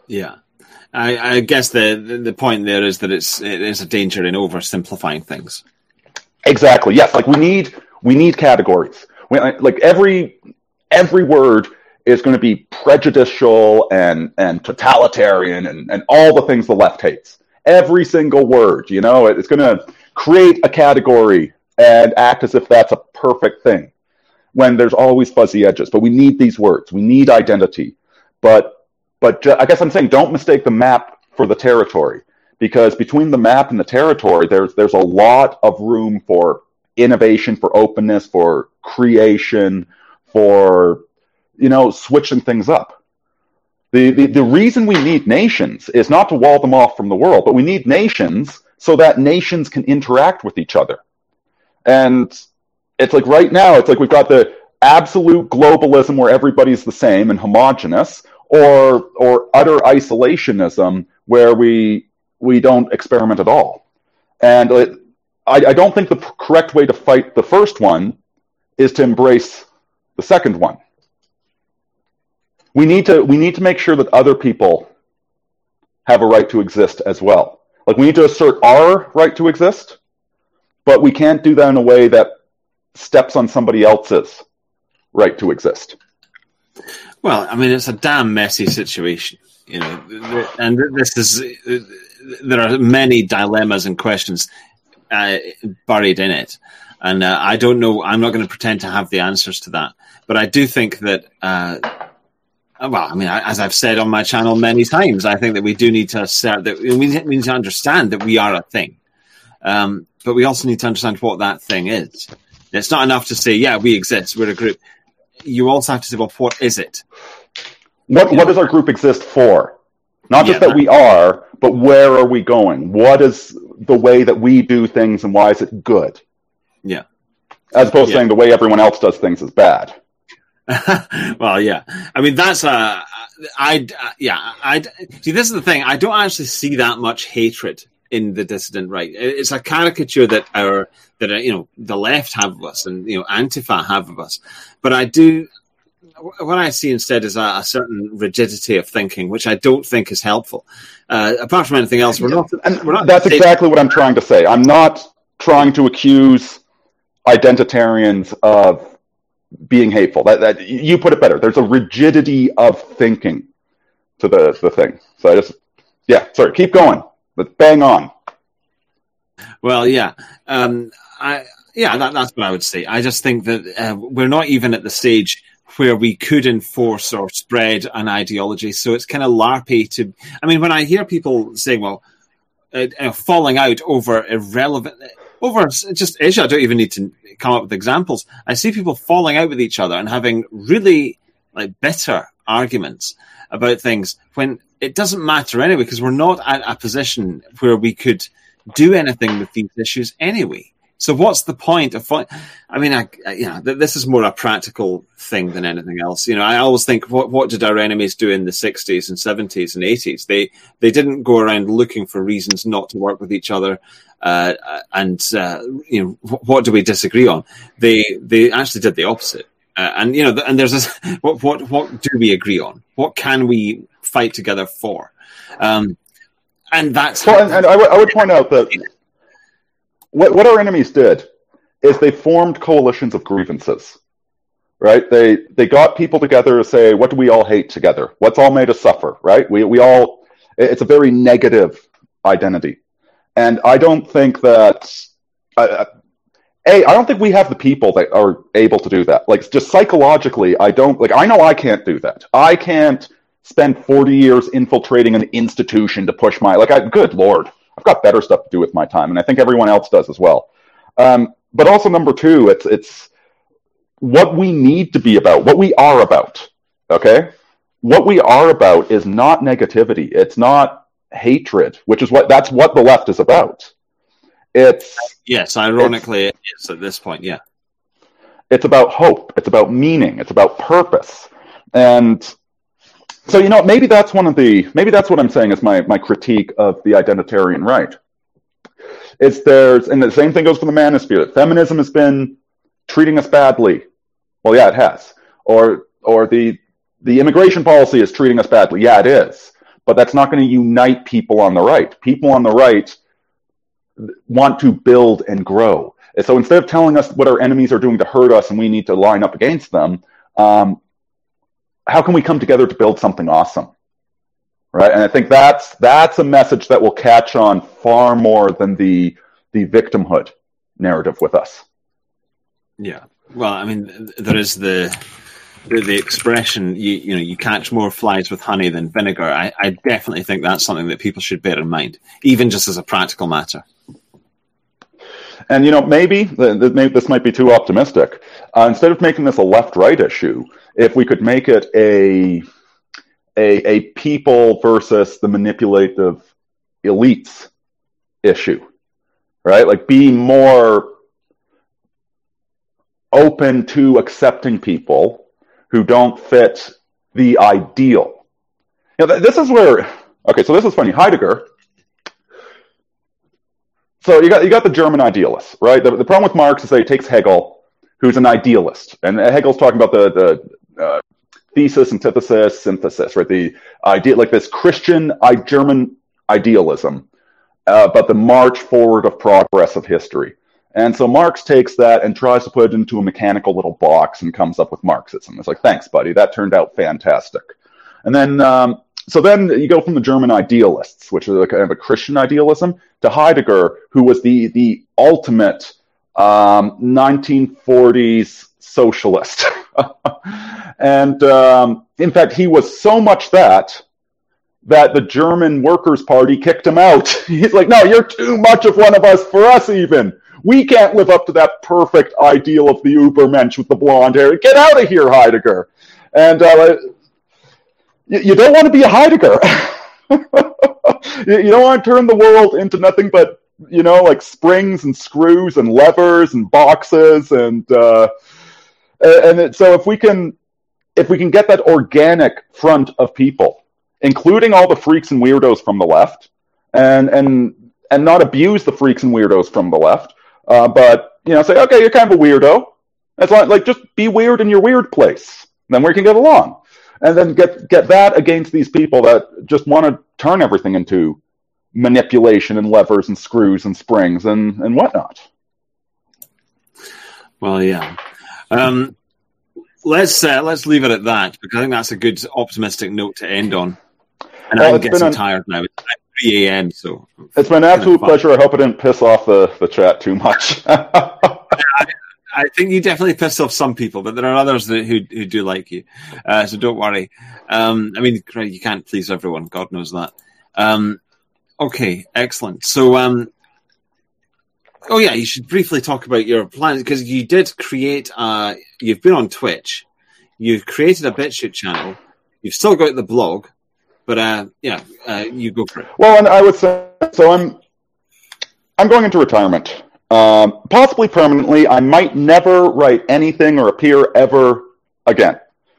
I guess the point there is that it is a danger in oversimplifying things. Exactly. Yes. Like we need categories. Like every word is going to be prejudicial and totalitarian and all the things the left hates. Every single word, it's going to create a category and act as if that's a perfect thing, when there's always fuzzy edges. But we need these words. We need identity. But I guess I'm saying don't mistake the map for the territory, because between the map and the territory, there's a lot of room for innovation, for openness, for creation, for switching things up. The reason we need nations is not to wall them off from the world, but we need nations so that nations can interact with each other. And it's like right now, it's like we've got the absolute globalism where everybody's the same and homogenous, or utter isolationism where we don't experiment at all. And I don't think the correct way to fight the first one is to embrace the second one. We need to make sure that other people have a right to exist as well. Like we need to assert our right to exist, but we can't do that in a way that steps on somebody else's right to exist. Well, I mean, it's a damn messy situation, and there are many dilemmas and questions buried in it. And I don't know, I'm not going to pretend to have the answers to that. But I do think that, as I've said on my channel many times, I think that we do need to assert that we need to understand that we are a thing. But we also need to understand what that thing is. It's not enough to say, yeah, we exist, we're a group. You also have to say, well, what is it? What does our group exist for? Not just that we are, but where are we going? What is the way that we do things, and why is it good? Yeah. As opposed to saying the way everyone else does things is bad. Well, yeah. I mean, that's see, this is the thing. I don't actually see that much hatred in the dissident right. It's a caricature that the left have of us and Antifa have of us. But I do. What I see instead is a certain rigidity of thinking, which I don't think is helpful. Apart from anything else, we're not. That's exactly what I'm trying to say. I'm not trying to accuse identitarians of being hateful. That you put it better. There's a rigidity of thinking to the thing. So keep going. But bang on. Well, yeah. That's what I would say. I just think that we're not even at the stage where we could enforce or spread an ideology. So it's kind of larpy to... I mean, when I hear people saying, well, falling out over irrelevant... Over just issue, I don't even need to come up with examples. I see people falling out with each other and having really bitter arguments about things when it doesn't matter anyway, because we're not at a position where we could do anything with these issues anyway. So what's the point of... this is more a practical thing than anything else. I always think, what did our enemies do in the 60s and 70s and 80s? They didn't go around looking for reasons not to work with each other. What do we disagree on? They actually did the opposite. And there's this, what do we agree on? What can we fight together for? And that's... Well, and I would point out that what our enemies did is they formed coalitions of grievances, right? They got people together to say, what do we all hate together? What's all made us suffer, right? We all... It's a very negative identity. And I don't think that... I don't think we have the people that are able to do that. Just psychologically, I know I can't do that. I can't spend 40 years infiltrating an institution to push good Lord, I've got better stuff to do with my time, and I think everyone else does as well. But also, number two, it's what we need to be about, what we are about, okay? What we are about is not negativity. It's not hatred, that's what the left is about. Yes, ironically, it is at this point, yeah. It's about hope. It's about meaning. It's about purpose. And so, maybe that's what I'm saying is my critique of the identitarian right. And the same thing goes for the manosphere. Feminism has been treating us badly. Well, yeah, it has. Or the immigration policy is treating us badly. Yeah, it is. But that's not going to unite people on the right. People on the right want to build and grow. And so instead of telling us what our enemies are doing to hurt us and we need to line up against them, how can we come together to build something awesome? Right? And I think that's a message that will catch on far more than the victimhood narrative with us. Yeah. Well, I mean, there is the expression, you catch more flies with honey than vinegar. I definitely think that's something that people should bear in mind, even just as a practical matter. And, maybe this might be too optimistic. Instead of making this a left-right issue, if we could make it a people versus the manipulative elites issue, right? Be more open to accepting people who don't fit the ideal. This is where... Okay, so this is funny. Heidegger... So you got the German idealists, right? The problem with Marx is that he takes Hegel, who's an idealist, and Hegel's talking about the thesis, antithesis, synthesis, right? The idea, this Christian German idealism, but the march forward of progress of history. And so Marx takes that and tries to put it into a mechanical little box and comes up with Marxism. It's thanks, buddy, that turned out fantastic. And then so then you go from the German idealists, which is kind of a Christian idealism, to Heidegger, who was the ultimate 1940s socialist. And in fact, he was so much that the German Workers' Party kicked him out. He's like, no, you're too much of one of us for us even. We can't live up to that perfect ideal of the Ubermensch with the blonde hair. Get out of here, Heidegger. And you don't want to be a Heidegger. You don't want to turn the world into nothing but, springs and screws and levers and boxes. So if we can get that organic front of people, including all the freaks and weirdos from the left, and not abuse the freaks and weirdos from the left, but say, okay, you're kind of a weirdo. It's just be weird in your weird place. Then we can get along. And then get that against these people that just want to turn everything into manipulation and levers and screws and springs and whatnot. Well, yeah. Let's leave it at that, because I think that's a good optimistic note to end on. And I'm getting tired now. It's 3 a.m. So it's been an absolute pleasure. I hope I didn't piss off the chat too much. I think you definitely pissed off some people, but there are others who do like you. So don't worry. I mean, you can't please everyone. God knows that. Okay, excellent. So, you should briefly talk about your plans, because you did create. You've been on Twitch. You've created a BitChute channel. You've still got the blog, but you go for it. Well, and I would say so. I'm going into retirement. Possibly permanently. I might never write anything or appear ever again.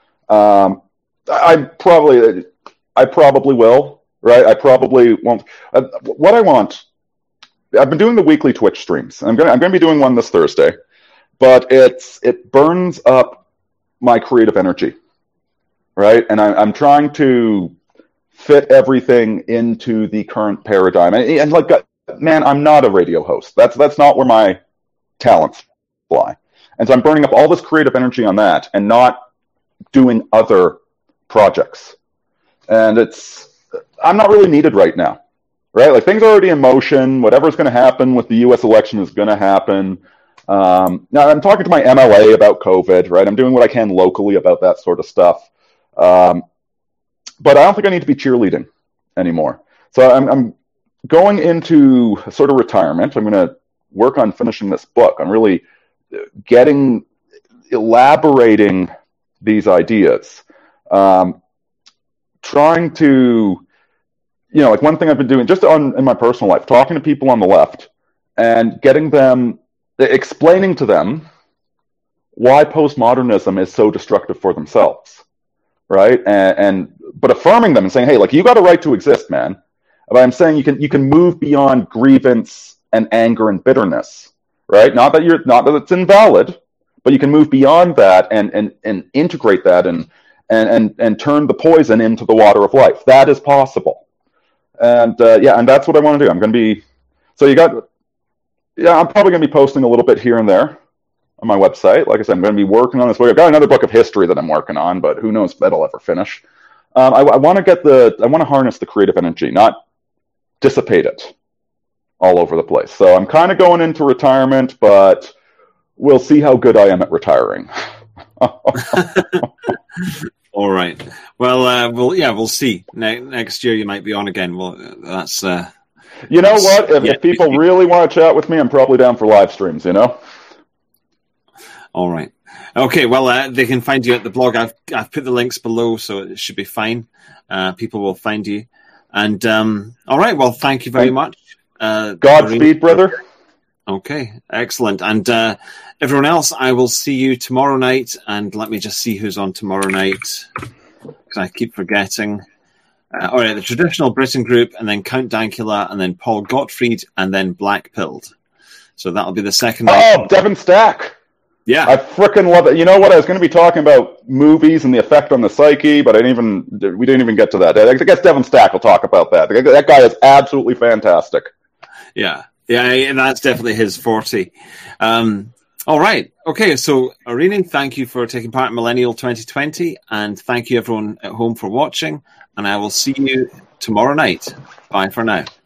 I probably will, right? I probably won't. What I want, I've been doing the weekly Twitch streams. I'm gonna be doing one this Thursday, but it burns up my creative energy, right? And I'm trying to fit everything into the current paradigm. And like, man, I'm not a radio host. That's not where my talents lie. And so I'm burning up all this creative energy on that and not doing other projects. And I'm not really needed right now, right? Like, things are already in motion. Whatever's going to happen with the U.S. election is going to happen. Now, I'm talking to my MLA about COVID, right? I'm doing what I can locally about that sort of stuff. But I don't think I need to be cheerleading anymore. So I'm going into sort of retirement. I'm going to work on finishing this book. I'm really elaborating these ideas. Trying to, like, one thing I've been doing just in my personal life, talking to people on the left and explaining to them why postmodernism is so destructive for themselves, right? But affirming them and saying, hey, like, you got a right to exist, man. But I'm saying you can move beyond grievance and anger and bitterness, right? Not that it's invalid, but you can move beyond that and integrate that and turn the poison into the water of life. That is possible. And and that's what I want to do. I'm going to be I'm probably going to be posting a little bit here and there on my website. Like I said, I'm going to be working on this book. I've got another book of history that I'm working on, but who knows if that'll ever finish. I want to harness the creative energy, not dissipate it all over the place. So I'm kind of going into retirement, but we'll see how good I am at retiring. All right. Well, we'll see. Next year you might be on again. Well, that's. You know what? If people really want to chat with me, I'm probably down for live streams. All right. Okay. Well, they can find you at the blog. I've put the links below, so it should be fine. People will find you. And all right. Well, thank you very much. Godspeed, brother. Okay, excellent. And everyone else, I will see you tomorrow night. And let me just see who's on tomorrow night, because I keep forgetting. All right, the Traditional Britain Group, and then Count Dankula, and then Paul Gottfried, and then Black Pilled. So that'll be the second night. Oh, Devin Stack. Yeah. I freaking love it. You know what? I was going to be talking about movies and the effect on the psyche, but we didn't even get to that. I guess Devin Stack will talk about that. That guy is absolutely fantastic. Yeah, and that's definitely his forte. All right. Okay, so Irene, thank you for taking part in Millennial 2020, and thank you everyone at home for watching, and I will see you tomorrow night. Bye for now.